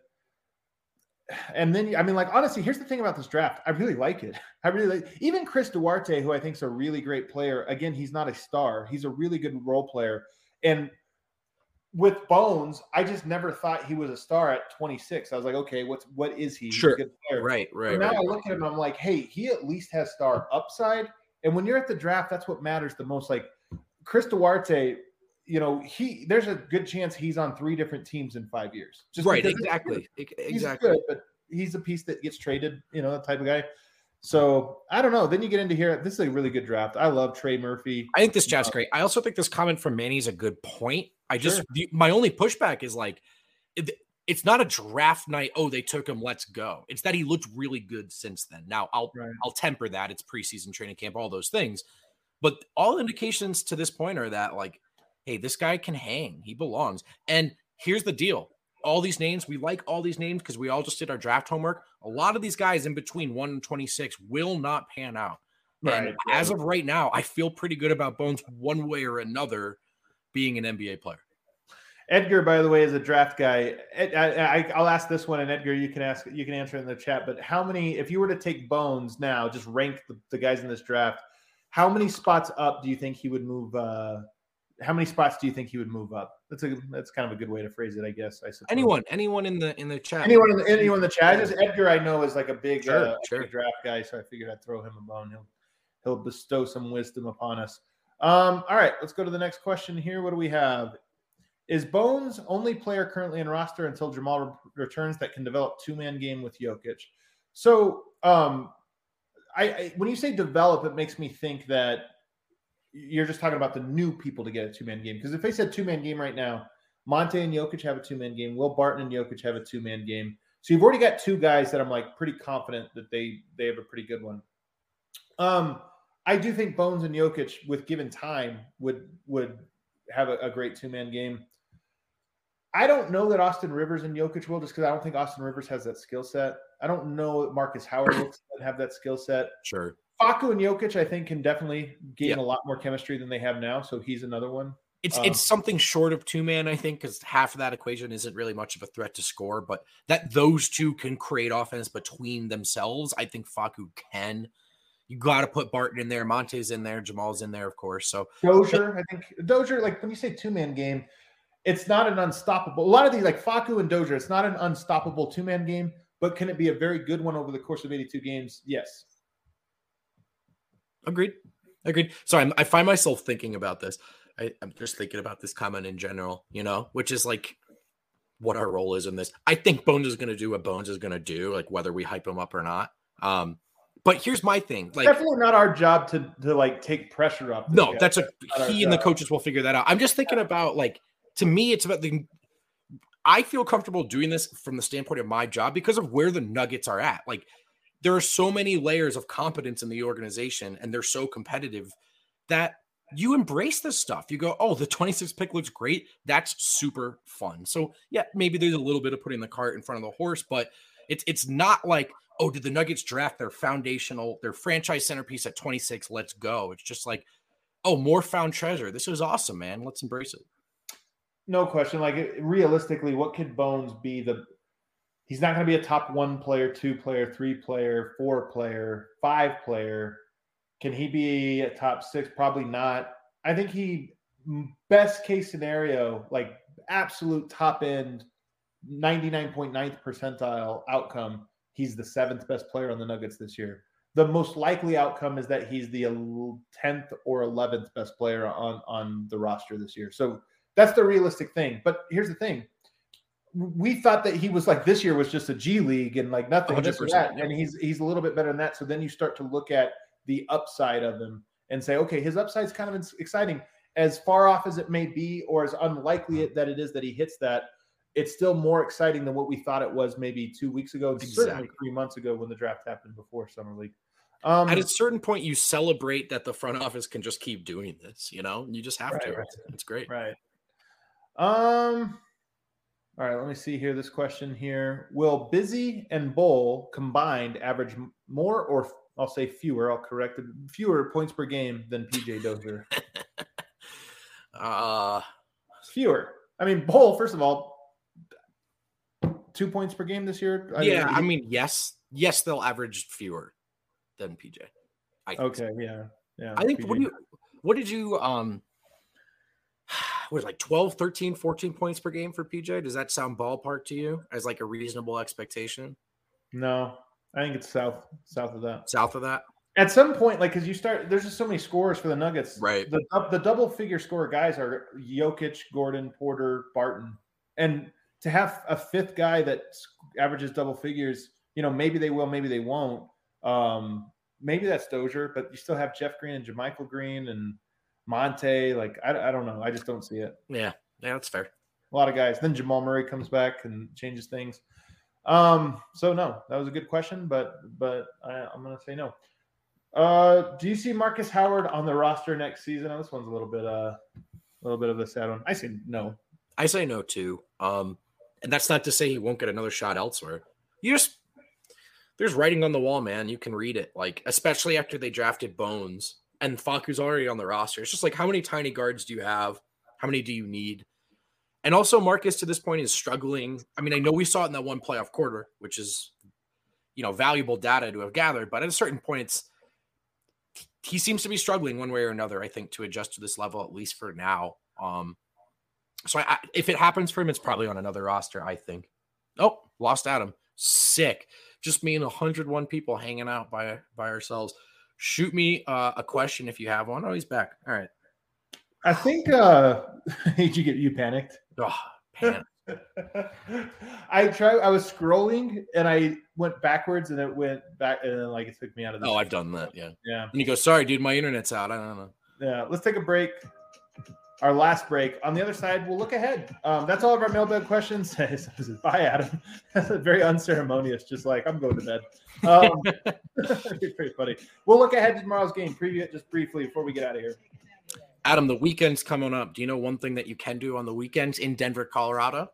And then, I mean, like, honestly, here's the thing about this draft. I really like it. I really like even Chris Duarte, who I think is a really great player. Again, he's not a star. He's a really good role player. And with Bones, I just never thought he was a star at 26. I was like, okay, what is he? Sure. He's a good player. Right. But now I look at him, I'm like, hey, he at least has star upside. And when you're at the draft, that's what matters the most. Like Chris Duarte, you know, there's a good chance he's on 3 different teams in 5 years. Just right, exactly. He's good, but he's a piece that gets traded, you know, that type of guy. So I don't know. Then you get into here. This is a really good draft. I love Trey Murphy. I think this draft's great. I also think this comment from Manny is a good point. My only pushback is like, it's not a draft night. Oh, they took him. Let's go. It's that he looked really good since then. Now I'll temper that. It's preseason training camp, all those things. But all indications to this point are that like, hey, this guy can hang. He belongs. And here's the deal. All these names, we like all these names because we all just did our draft homework. A lot of these guys in between 1 and 26 will not pan out. Right. And as of right now, I feel pretty good about Bones one way or another being an NBA player. Edgar, by the way, is a draft guy. I'll ask this one, and Edgar, you can answer in the chat. But how many, if you were to take Bones now, just rank the guys in this draft, how many spots up do you think he would move? How many spots do you think he would move up? That's kind of a good way to phrase it, I guess. I suppose. Anyone in the chat. Anyone in the chat. Just Edgar, I know, is like a big, sure. Big draft guy, so I figured I'd throw him a bone. He'll bestow some wisdom upon us. All right, let's go to the next question here. What do we have? Is Bones only player currently in roster until Jamal returns that can develop 2-man game with Jokic? So, I when you say develop, it makes me think that you're just talking about the new people to get a 2-man game. Because if they said 2-man game right now, Monte and Jokic have a 2-man game. Will Barton and Jokic have a 2-man game. So you've already got 2 guys that I'm like pretty confident that they have a pretty good one. I do think Bones and Jokic, with given time, would have a great 2-man game. I don't know that Austin Rivers and Jokic will, just because I don't think Austin Rivers has that skill set. I don't know that Marcus Howard will have that skill set. Sure. Facu and Jokic, I think, can definitely gain a lot more chemistry than they have now. So he's another one. It's something short of 2-man, I think, because half of that equation isn't really much of a threat to score. But that those two can create offense between themselves, I think Facu can. You got to put Barton in there. Monte's in there. Jamal's in there, of course. So Dozier, like when you say 2-man game, it's not an unstoppable. A lot of these, like Facu and Dozier, it's not an unstoppable 2-man game, but can it be a very good one over the course of 82 games? Yes. Agreed. So I find myself thinking about this. I'm just thinking about this comment in general, you know, which is like what our role is in this. I think Bones is going to do what Bones is going to do, like whether we hype him up or not. But here's my thing. Like, definitely not our job to like take pressure off. No, that's he and the coaches will figure that out. I'm just thinking about like, to me, it's about I feel comfortable doing this from the standpoint of my job because of where the Nuggets are at. Like, there are so many layers of competence in the organization and they're so competitive that you embrace this stuff. You go, oh, the 26th pick looks great. That's super fun. So yeah, maybe there's a little bit of putting the cart in front of the horse, but it's not like, oh, did the Nuggets draft their franchise centerpiece at 26? Let's go. It's just like, oh, more found treasure. This is awesome, man. Let's embrace it. No question. Like, realistically, what could Bones be? He's not going to be a top 1 player, 2 player, 3 player, 4 player, 5 player. Can he be a top 6? Probably not. I think best case scenario, like absolute top end, 99.9th percentile outcome, he's the 7th best player on the Nuggets this year. The most likely outcome is that he's the 10th or 11th best player on the roster this year. So that's the realistic thing. But here's the thing. We thought that he was like, this year was just a G League and like nothing, just that. And he's a little bit better than that. So then you start to look at the upside of him and say, okay, his upside is kind of exciting. As far off as it may be, or as unlikely that it is that he hits that, it's still more exciting than what we thought it was maybe 2 weeks ago, certainly 3 months ago when the draft happened before Summer League. At a certain point, you celebrate that the front office can just keep doing this. You just have to. Right. It's great. Right. All right. Let me see here. This question here: will Busy and Bowl combined average more, or I'll say fewer? I'll correct it. Fewer points per game than PJ Dozier. Fewer. I mean, Bowl. First of all, 2 points per game this year. Yes, they'll average fewer than PJ. Okay, yeah. I think PJ. What did you was like 12, 13, 14 points per game for PJ? Does that sound ballpark to you as like a reasonable expectation? No, I think it's south of that. South of that? At some point, like, because there's just so many scores for the Nuggets. Right. The double figure score guys are Jokic, Gordon, Porter, Barton. And to have a fifth guy that averages double figures, maybe they will, maybe they won't. Maybe that's Dozier, but you still have Jeff Green and JaMychal Green and Monte. Like, I don't know. I just don't see it. Yeah, that's fair. A lot of guys. Then Jamal Murray comes back and changes things. So no, that was a good question, but I'm going to say no. Do you see Marcus Howard on the roster next season? Oh, this one's a little bit of a sad one. I say no. I say no too. And that's not to say he won't get another shot elsewhere. There's writing on the wall, man. You can read it. Like, especially after they drafted Bones and Facu's already on the roster. It's just like, how many tiny guards do you have? How many do you need? And also, Marcus to this point is struggling. I mean, I know we saw it in that one playoff quarter, which is, valuable data to have gathered. But at a certain point, he seems to be struggling one way or another, I think, to adjust to this level, at least for now. So if it happens for him, it's probably on another roster, I think. Oh, lost Adam. Sick. Just me and 101 people hanging out by ourselves. Shoot me a question if you have one. Oh, he's back. All right. I think did you panicked? Oh, panic. I was scrolling and I went backwards and it went back and then it took me out of the. Oh, I've done that. Yeah. Yeah. And you go, sorry, dude, my internet's out. I don't know. Yeah. Let's take a break. Our last break. On the other side, we'll look ahead. That's all of our mailbag questions. Bye, Adam. That's very unceremonious. Just like, I'm going to bed. It's pretty funny. We'll look ahead to tomorrow's game. Preview it just briefly before we get out of here. Adam, the weekend's coming up. Do you know one thing that you can do on the weekends in Denver, Colorado?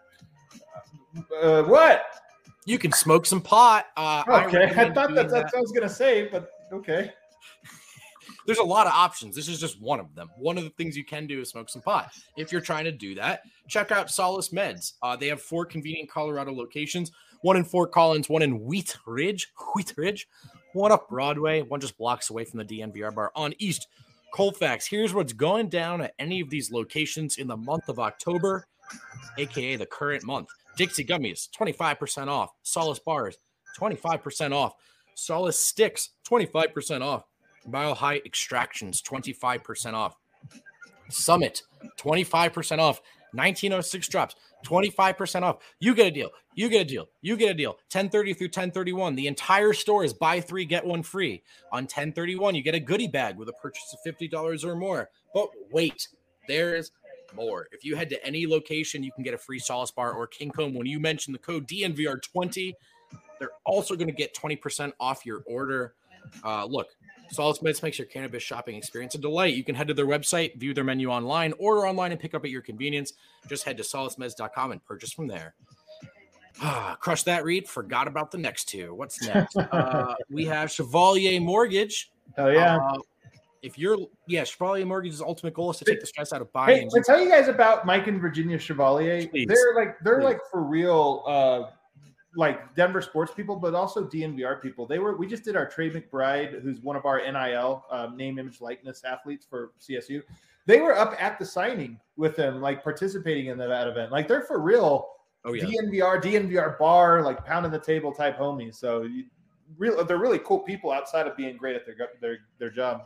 What? You can smoke some pot. Okay. I thought that's what I was going to say, but okay. There's a lot of options. This is just one of them. One of the things you can do is smoke some pot. If you're trying to do that, check out Solace Meds. They have 4 convenient Colorado locations, one in Fort Collins, one in Wheat Ridge, one up Broadway, one just blocks away from the DNVR bar on East Colfax. Here's what's going down at any of these locations in the month of October, aka the current month. Dixie Gummies, 25% off. Solace Bars, 25% off. Solace Sticks, 25% off. Mile High Extractions, 25% off. Summit, 25% off. 1906 drops, 25% off. You get a deal. You get a deal. You get a deal. 1030 through 1031. The entire store is buy 3, get 1 free. On 1031, you get a goodie bag with a purchase of $50 or more. But wait, there's more. If you head to any location, you can get a free Solace Bar or King Cone. When you mention the code DNVR20, they're also going to get 20% off your order. Look, Solace Meds makes your cannabis shopping experience a delight. You can head to their website, view their menu online, order online, and pick up at your convenience. Just head to solacemeds.com and purchase from there. Crush that, Reed. Forgot about the next two. What's next? We have Chevalier Mortgage. Oh, yeah. Chevalier Mortgage's ultimate goal is to take the stress out of buying. Hey, to tell you guys about Mike and Virginia Chevalier, Please. They're like for real like Denver sports people, but also DNVR people. We just did our Trey McBride, who's one of our NIL name, image, likeness athletes for CSU. They were up at the signing with them, like participating in that event. Like they're for real. Oh, yeah. DNVR bar, like pounding the table type homies. So they're really cool people outside of being great at their job.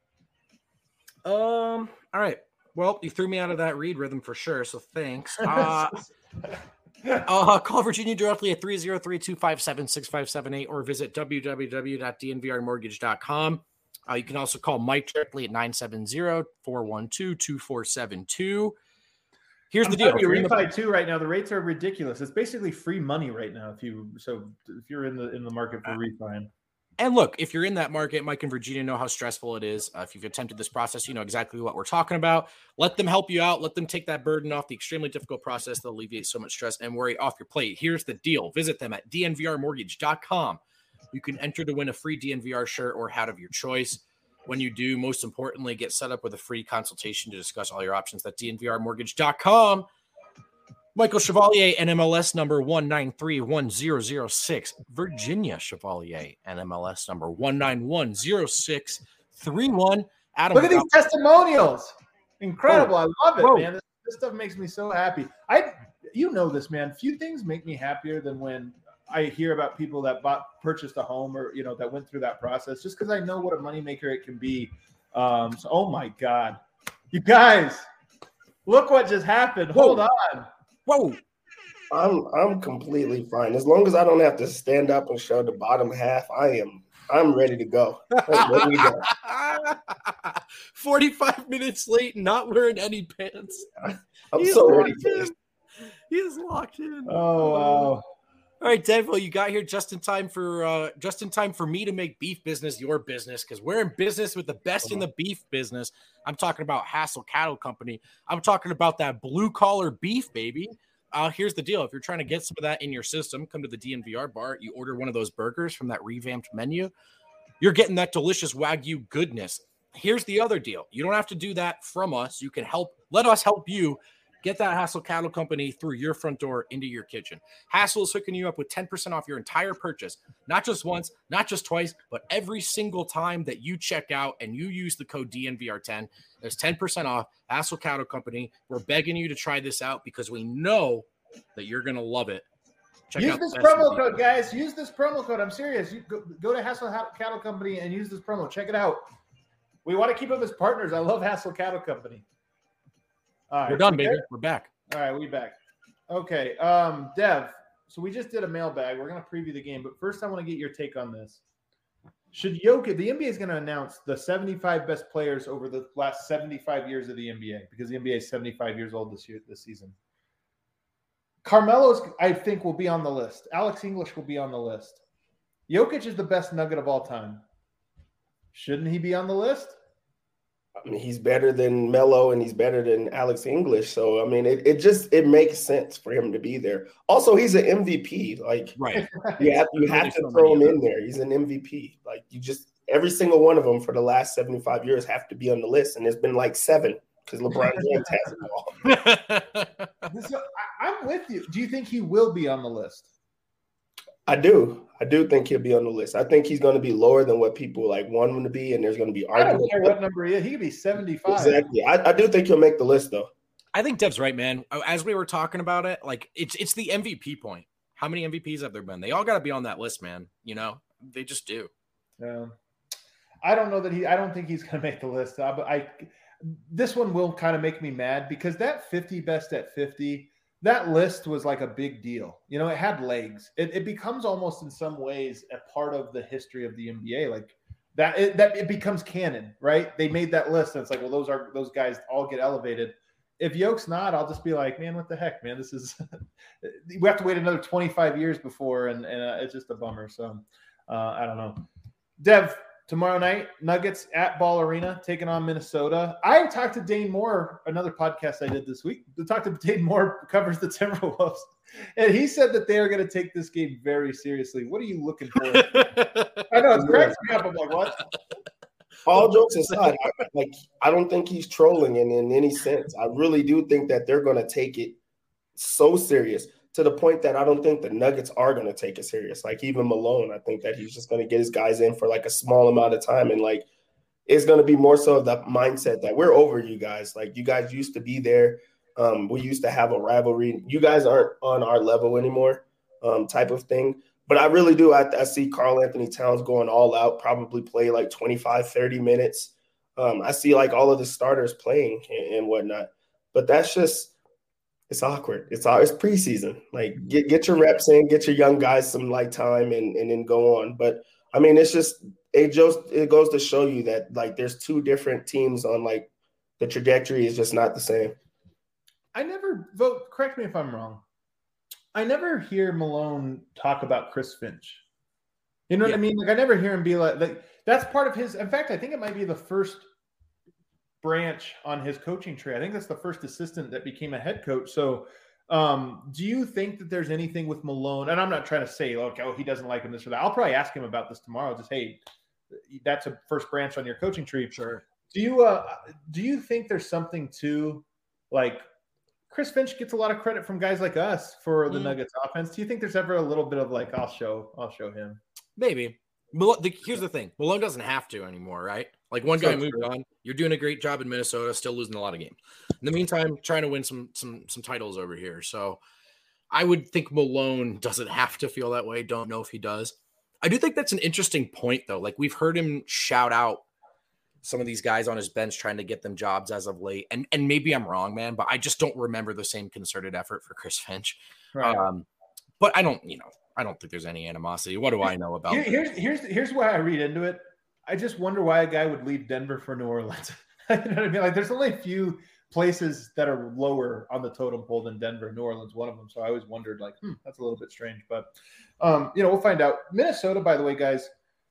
All right. Well, you threw me out of that read rhythm for sure. So thanks. Call Virginia directly at 303-257-6578 or visit www.dnvrmortgage.com. You can also call Mike directly at 970-412-2472. Here's the deal. You're refi too right now. The rates are ridiculous. It's basically free money right now. If you're in the market for refi. And look, if you're in that market, Mike and Virginia know how stressful it is. If you've attempted this process, you know exactly what we're talking about. Let them help you out. Let them take that burden off the extremely difficult process that alleviate so much stress and worry off your plate. Here's the deal. Visit them at dnvrmortgage.com. You can enter to win a free DNVR shirt or hat of your choice. When you do, most importantly, get set up with a free consultation to discuss all your options at dnvrmortgage.com. Michael Chevalier, NMLS number 1931006. Virginia Chevalier, NMLS number 1910631. Adam, look at these testimonials. Incredible. I love it, man. This stuff makes me so happy. You know this, man. Few things make me happier than when I hear about people that purchased a home or, that went through that process, just because I know what a moneymaker it can be. Oh my God. You guys, look what just happened. Hold on. Whoa. I'm completely fine. As long as I don't have to stand up and show the bottom half, I'm ready to go. I'm ready to go. 45 minutes late, not wearing any pants. I'm so ready for this. He is locked in. Oh wow. All right, Denville, you got here just in time for me to make beef business your business, because we're in business with the best in the beef business. I'm talking about Hassel Cattle Company. I'm talking about that blue collar beef, baby. Here's the deal. If you're trying to get some of that in your system, come to the DNVR bar. You order one of those burgers from that revamped menu. You're getting that delicious Wagyu goodness. Here's the other deal. You don't have to do that from us. You can let us help you get that Hassel Cattle Company through your front door into your kitchen. Hassel is hooking you up with 10% off your entire purchase. Not just once, not just twice, but every single time that you check out and you use the code DNVR10. There's 10% off. Hassel Cattle Company. We're begging you to try this out because we know that you're going to love it. Use this promo code, guys. Use this promo code. I'm serious. You go to Hassel Cattle Company and use this promo. Check it out. We want to keep them as partners. I love Hassel Cattle Company. All right, we're done, baby. We're back. All right, we back. Okay, Dev. So we just did a mailbag. We're going to preview the game, but first I want to get your take on this. Should Jokic? The NBA is going to announce the 75 best players over the last 75 years of the NBA, because the NBA is 75 years old this season. Carmelo's, I think, will be on the list. Alex English will be on the list. Jokic is the best Nugget of all time. Shouldn't he be on the list? I mean, he's better than Melo and he's better than Alex English. So, I mean, it makes sense for him to be there. Also, he's an MVP. Like, right. you have to throw him in there. He's an MVP. Like, every single one of them for the last 75 years have to be on the list. And there's been like 7 because LeBron James has them all. So, I'm with you. Do you think he will be on the list? I do think he'll be on the list. I think he's going to be lower than what people want him to be, and there's going to be arguments. I don't care what number he is. He could be 75. Exactly. I do think he'll make the list, though. I think Dev's right, man. As we were talking about it, it's the MVP point. How many MVPs have there been? They all got to be on that list, man. They just do. Yeah. I don't know that I don't think he's going to make the list. But this one will kind of make me mad, because that 50 best at 50. That list was like a big deal. It had legs. It becomes almost in some ways a part of the history of the NBA. Like that it becomes canon, right? They made that list and it's like, well, those guys all get elevated. If Yoke's not, I'll just be like, man, what the heck, man? This is we have to wait another 25 years before, and it's just a bummer. So I don't know. Dev, tomorrow night, Nuggets at Ball Arena taking on Minnesota. I talked to Dane Moore, another podcast I did this week. I talked to Dane Moore, who covers the Timberwolves, and he said that they are going to take this game very seriously. What are you looking for? I know, it cracks me up. I'm like, what? All jokes aside, I don't think he's trolling in any sense. I really do think that they're going to take it so serious, to the point that I don't think the Nuggets are going to take it serious. Like, even Malone, I think that he's just going to get his guys in for a small amount of time. And it's going to be more so of the mindset that we're over you guys. You guys used to be there. We used to have a rivalry. You guys aren't on our level anymore, type of thing. But I really do. I see Karl Anthony Towns going all out, probably play 25, 30 minutes. I see all of the starters playing and whatnot. But that's just, it's awkward. It's preseason. Get your reps in, get your young guys some time, and then go on. But I mean, it's just it goes to show you that there's two different teams on the trajectory is just not the same. I never vote. Correct me if I'm wrong. I never hear Malone talk about Chris Finch. You know what I mean? Like I never hear him be like that's part of his. In fact, I think it might be the first branch on his coaching tree. I think that's the first assistant that became a head coach. So, do you think that there's anything with Malone? And I'm not trying to say, okay, oh, he doesn't like him this or that. I'll probably ask him about this tomorrow. Just hey, that's a first branch on your coaching tree. Sure. Do you think there's something to like Chris Finch gets a lot of credit from guys like us for the Nuggets offense? Do you think there's ever a little bit of like I'll show him? Maybe. Here's the thing. Malone doesn't have to anymore, right? Like one guy moved on. You're doing a great job in Minnesota, still losing a lot of games. In the meantime, trying to win some titles over here. So I would think Malone doesn't have to feel that way. Don't know if he does. I do think that's an interesting point, though. Like we've heard him shout out some of these guys on his bench trying to get them jobs as of late. And maybe I'm wrong, man, but I just don't remember the same concerted effort for Chris Finch. Right. But I don't think there's any animosity. What do I know about here's why I read into it. I just wonder why a guy would leave Denver for New Orleans. You know what I mean? Like there's only a few places that are lower on the totem pole than Denver. New Orleans, one of them. So I always wondered like, that's a little bit strange, but we'll find out. Minnesota, by the way, guys,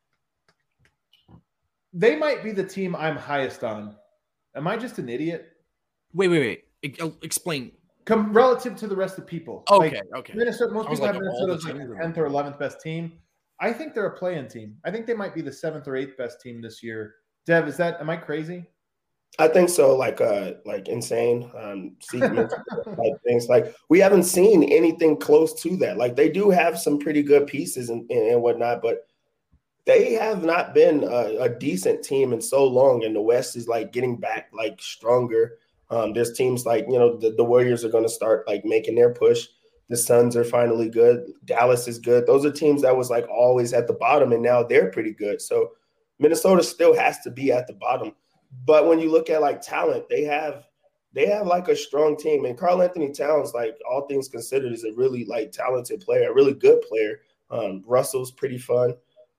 they might be the team I'm highest on. Am I just an idiot? Wait. Explain. Relative to the rest of the people. Okay. Minnesota, most people have Minnesota as like the 10th or 11th best team. I think they're a play-in team. I think they might be the 7th or 8th best team this year. Dev, am I crazy? I think so. Like insane secrets, like things like we haven't seen anything close to that. Like they do have some pretty good pieces and whatnot, but they have not been a decent team in so long. And the West is like getting back like stronger. There's teams like, the Warriors are going to start like making their push. The Suns are finally good. Dallas is good. Those are teams that was like always at the bottom, and now they're pretty good. So Minnesota still has to be at the bottom. But when you look at like talent, they have like a strong team. And Karl Anthony Towns, like all things considered, is a really like talented player, a really good player. Russell's pretty fun.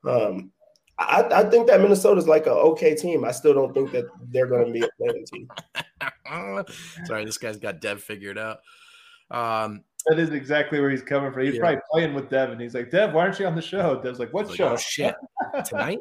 I think that Minnesota's like an okay team. I still don't think that they're going to be a playing team. Sorry, this guy's got Dev figured out. That is exactly where he's coming from. He's probably playing with Dev, and he's like, Dev, why aren't you on the show? Dev's like, what show? Oh, shit. Tonight?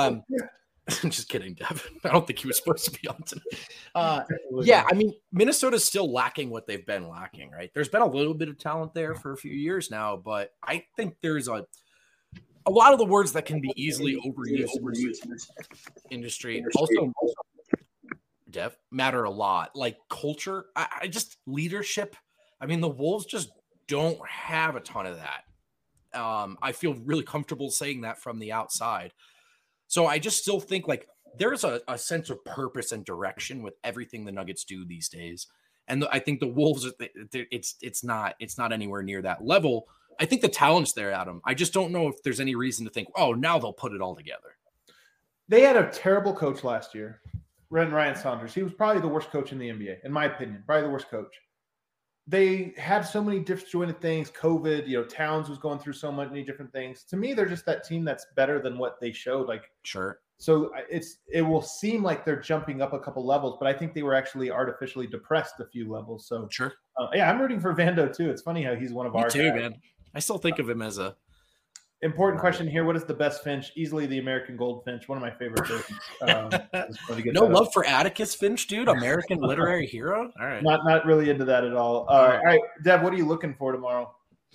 Just kidding, Dev. I don't think he was supposed to be on tonight. I mean, Minnesota's still lacking what they've been lacking, right? There's been a little bit of talent there for a few years now, but I think there's a lot of the words that can be easily overused in this industry also, Dev, matter a lot. Like culture, I just leadership. I mean, the Wolves just don't have a ton of that. I feel really comfortable saying that from the outside. So I just still think like there's a sense of purpose and direction with everything the Nuggets do these days. And I think the Wolves, it's not anywhere near that level. I think the talent's there, Adam. I just don't know if there's any reason to think, oh, now they'll put it all together. They had a terrible coach last year, Ryan Saunders. He was probably the worst coach in the NBA, in my opinion, probably the worst coach. They had so many disjointed things. COVID, Towns was going through so many different things. To me, they're just that team that's better than what they showed. Like, sure. So it will seem like they're jumping up a couple levels, but I think they were actually artificially depressed a few levels. So sure. I'm rooting for Vando too. It's funny how he's one of our too, guys. Man. I still think of him as a important question here. What is the best Finch? Easily the American Goldfinch. One of my favorite things. No love for Atticus Finch, dude. American literary hero. All right. Not really into that at all. All right, Dev, what are you looking for tomorrow?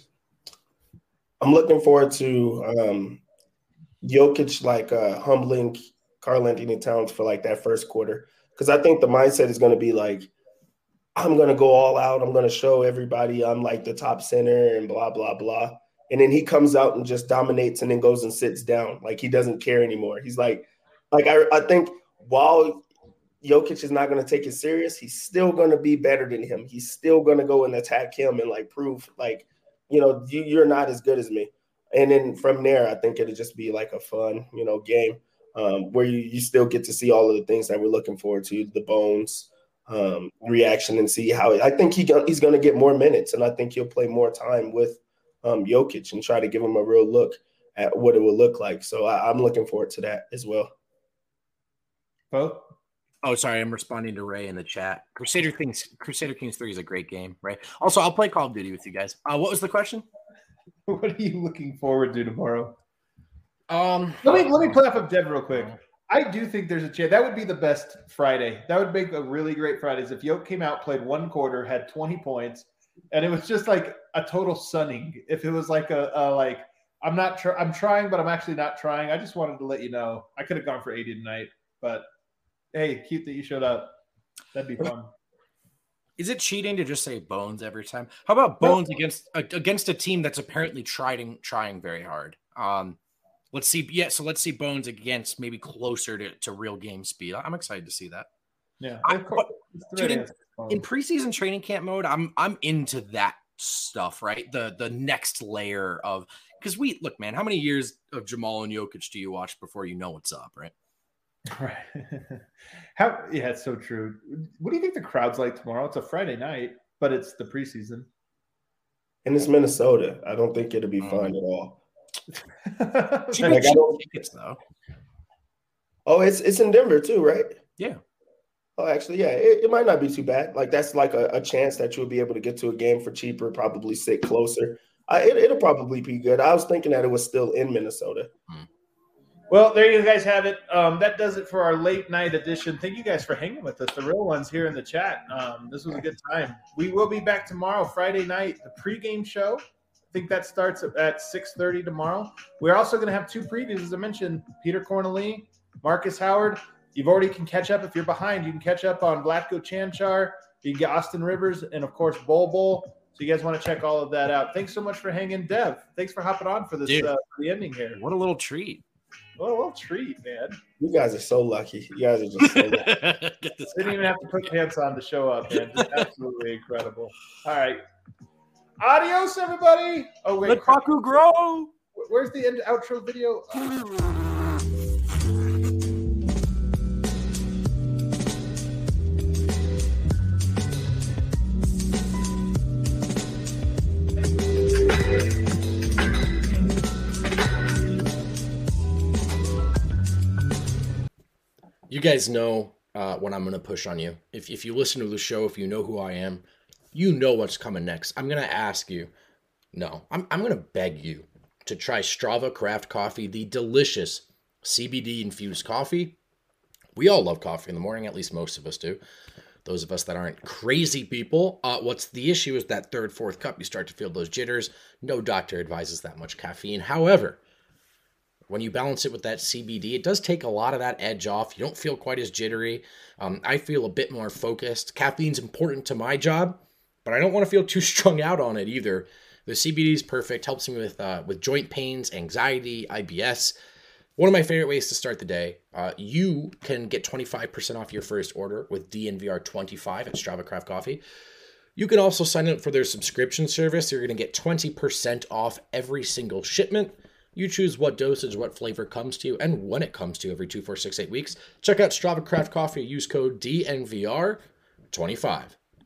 I'm looking forward to Jokic like humbling Karl Anthony Towns for like that first quarter, because I think the mindset is going to be like, I'm going to go all out. I'm going to show everybody I'm like the top center and blah, blah, blah. And then he comes out and just dominates and then goes and sits down. Like he doesn't care anymore. He's like I think while Jokic is not going to take it serious, he's still going to be better than him. He's still going to go and attack him and like prove like, you're not as good as me. And then from there, I think it'll just be like a fun, game where you still get to see all of the things that we're looking forward to, the Bones reaction, and see how I think he's going to get more minutes. And I think he'll play more time with Jokic and try to give him a real look at what it will look like. So I'm looking forward to that as well. Both? Oh, sorry. I'm responding to Ray in the chat. Crusader Kings 3 is a great game, right? Also, I'll play Call of Duty with you guys. What was the question? What are you looking forward to tomorrow? Let me play off of Dev real quick. I do think there's a chance that would be the best Friday. That would make a really great Fridays if Yoke came out, played one quarter, had 20 points, and it was just like a total sunning. If it was like I'm trying, but I'm actually not trying. I just wanted to let you know. I could have gone for 80 tonight, but hey, cute that you showed up. That'd be fun. Is it cheating to just say Bones every time? How about Bones against a team that's apparently trying very hard? Let's see. Yeah, so let's see Bones against maybe closer to real game speed. I'm excited to see that. Yeah, dude, in preseason training camp mode, I'm into that stuff, right? The next layer of, because look, man, how many years of Jamal and Jokic do you watch before you know what's up, right? Right. Yeah, it's so true. What do you think the crowd's like tomorrow? It's a Friday night, but it's the preseason. And it's Minnesota. I don't think it'll be fun at all. Tickets though. Oh, it's in Denver too, right? Yeah. Oh, actually, yeah, it might not be too bad. Like that's like a chance that you'll be able to get to a game for cheaper, probably sit closer. It'll probably be good. I was thinking that it was still in Minnesota. Well, there you guys have it. That does it for our late night edition. Thank you guys for hanging with us, the real ones here in the chat. This was a good time. We will be back tomorrow, Friday night, the pregame show. I think that starts at 6:30 tomorrow. We're also going to have two previews, as I mentioned, Peter Corneli, Marcus Howard. You've already can catch up. If you're behind, you can catch up on Vlatko Chanchar. You can get Austin Rivers and, of course, Bol. So you guys want to check all of that out. Thanks so much for hanging. Dev, thanks for hopping on for this for the ending here. What a little treat. What a little treat, man. You guys are so lucky. You guys are just so lucky. Didn't even have to put pants on to show up, man. Just absolutely incredible. All right. Adios, everybody. Oh, wait. Let Kaku grow. Where's the end outro video? You guys know when I'm going to push on you. If you listen to the show, if you know who I am, you know what's coming next. I'm going to ask you. No, I'm going to beg you to try Strava Craft Coffee, the delicious CBD-infused coffee. We all love coffee in the morning, at least most of us do. Those of us that aren't crazy people. What's the issue is that third, fourth cup, you start to feel those jitters. No doctor advises that much caffeine. However, when you balance it with that CBD, it does take a lot of that edge off. You don't feel quite as jittery. I feel a bit more focused. Caffeine's important to my job, but I don't want to feel too strung out on it either. The CBD is perfect. Helps me with joint pains, anxiety, IBS. One of my favorite ways to start the day. You can get 25% off your first order with DNVR25 at Strava Craft Coffee. You can also sign up for their subscription service. You're going to get 20% off every single shipment. You choose what dosage, what flavor comes to you, and when it comes to you every 2, 4, 6, 8 weeks. Check out Strava Craft Coffee. Use code DNVR25.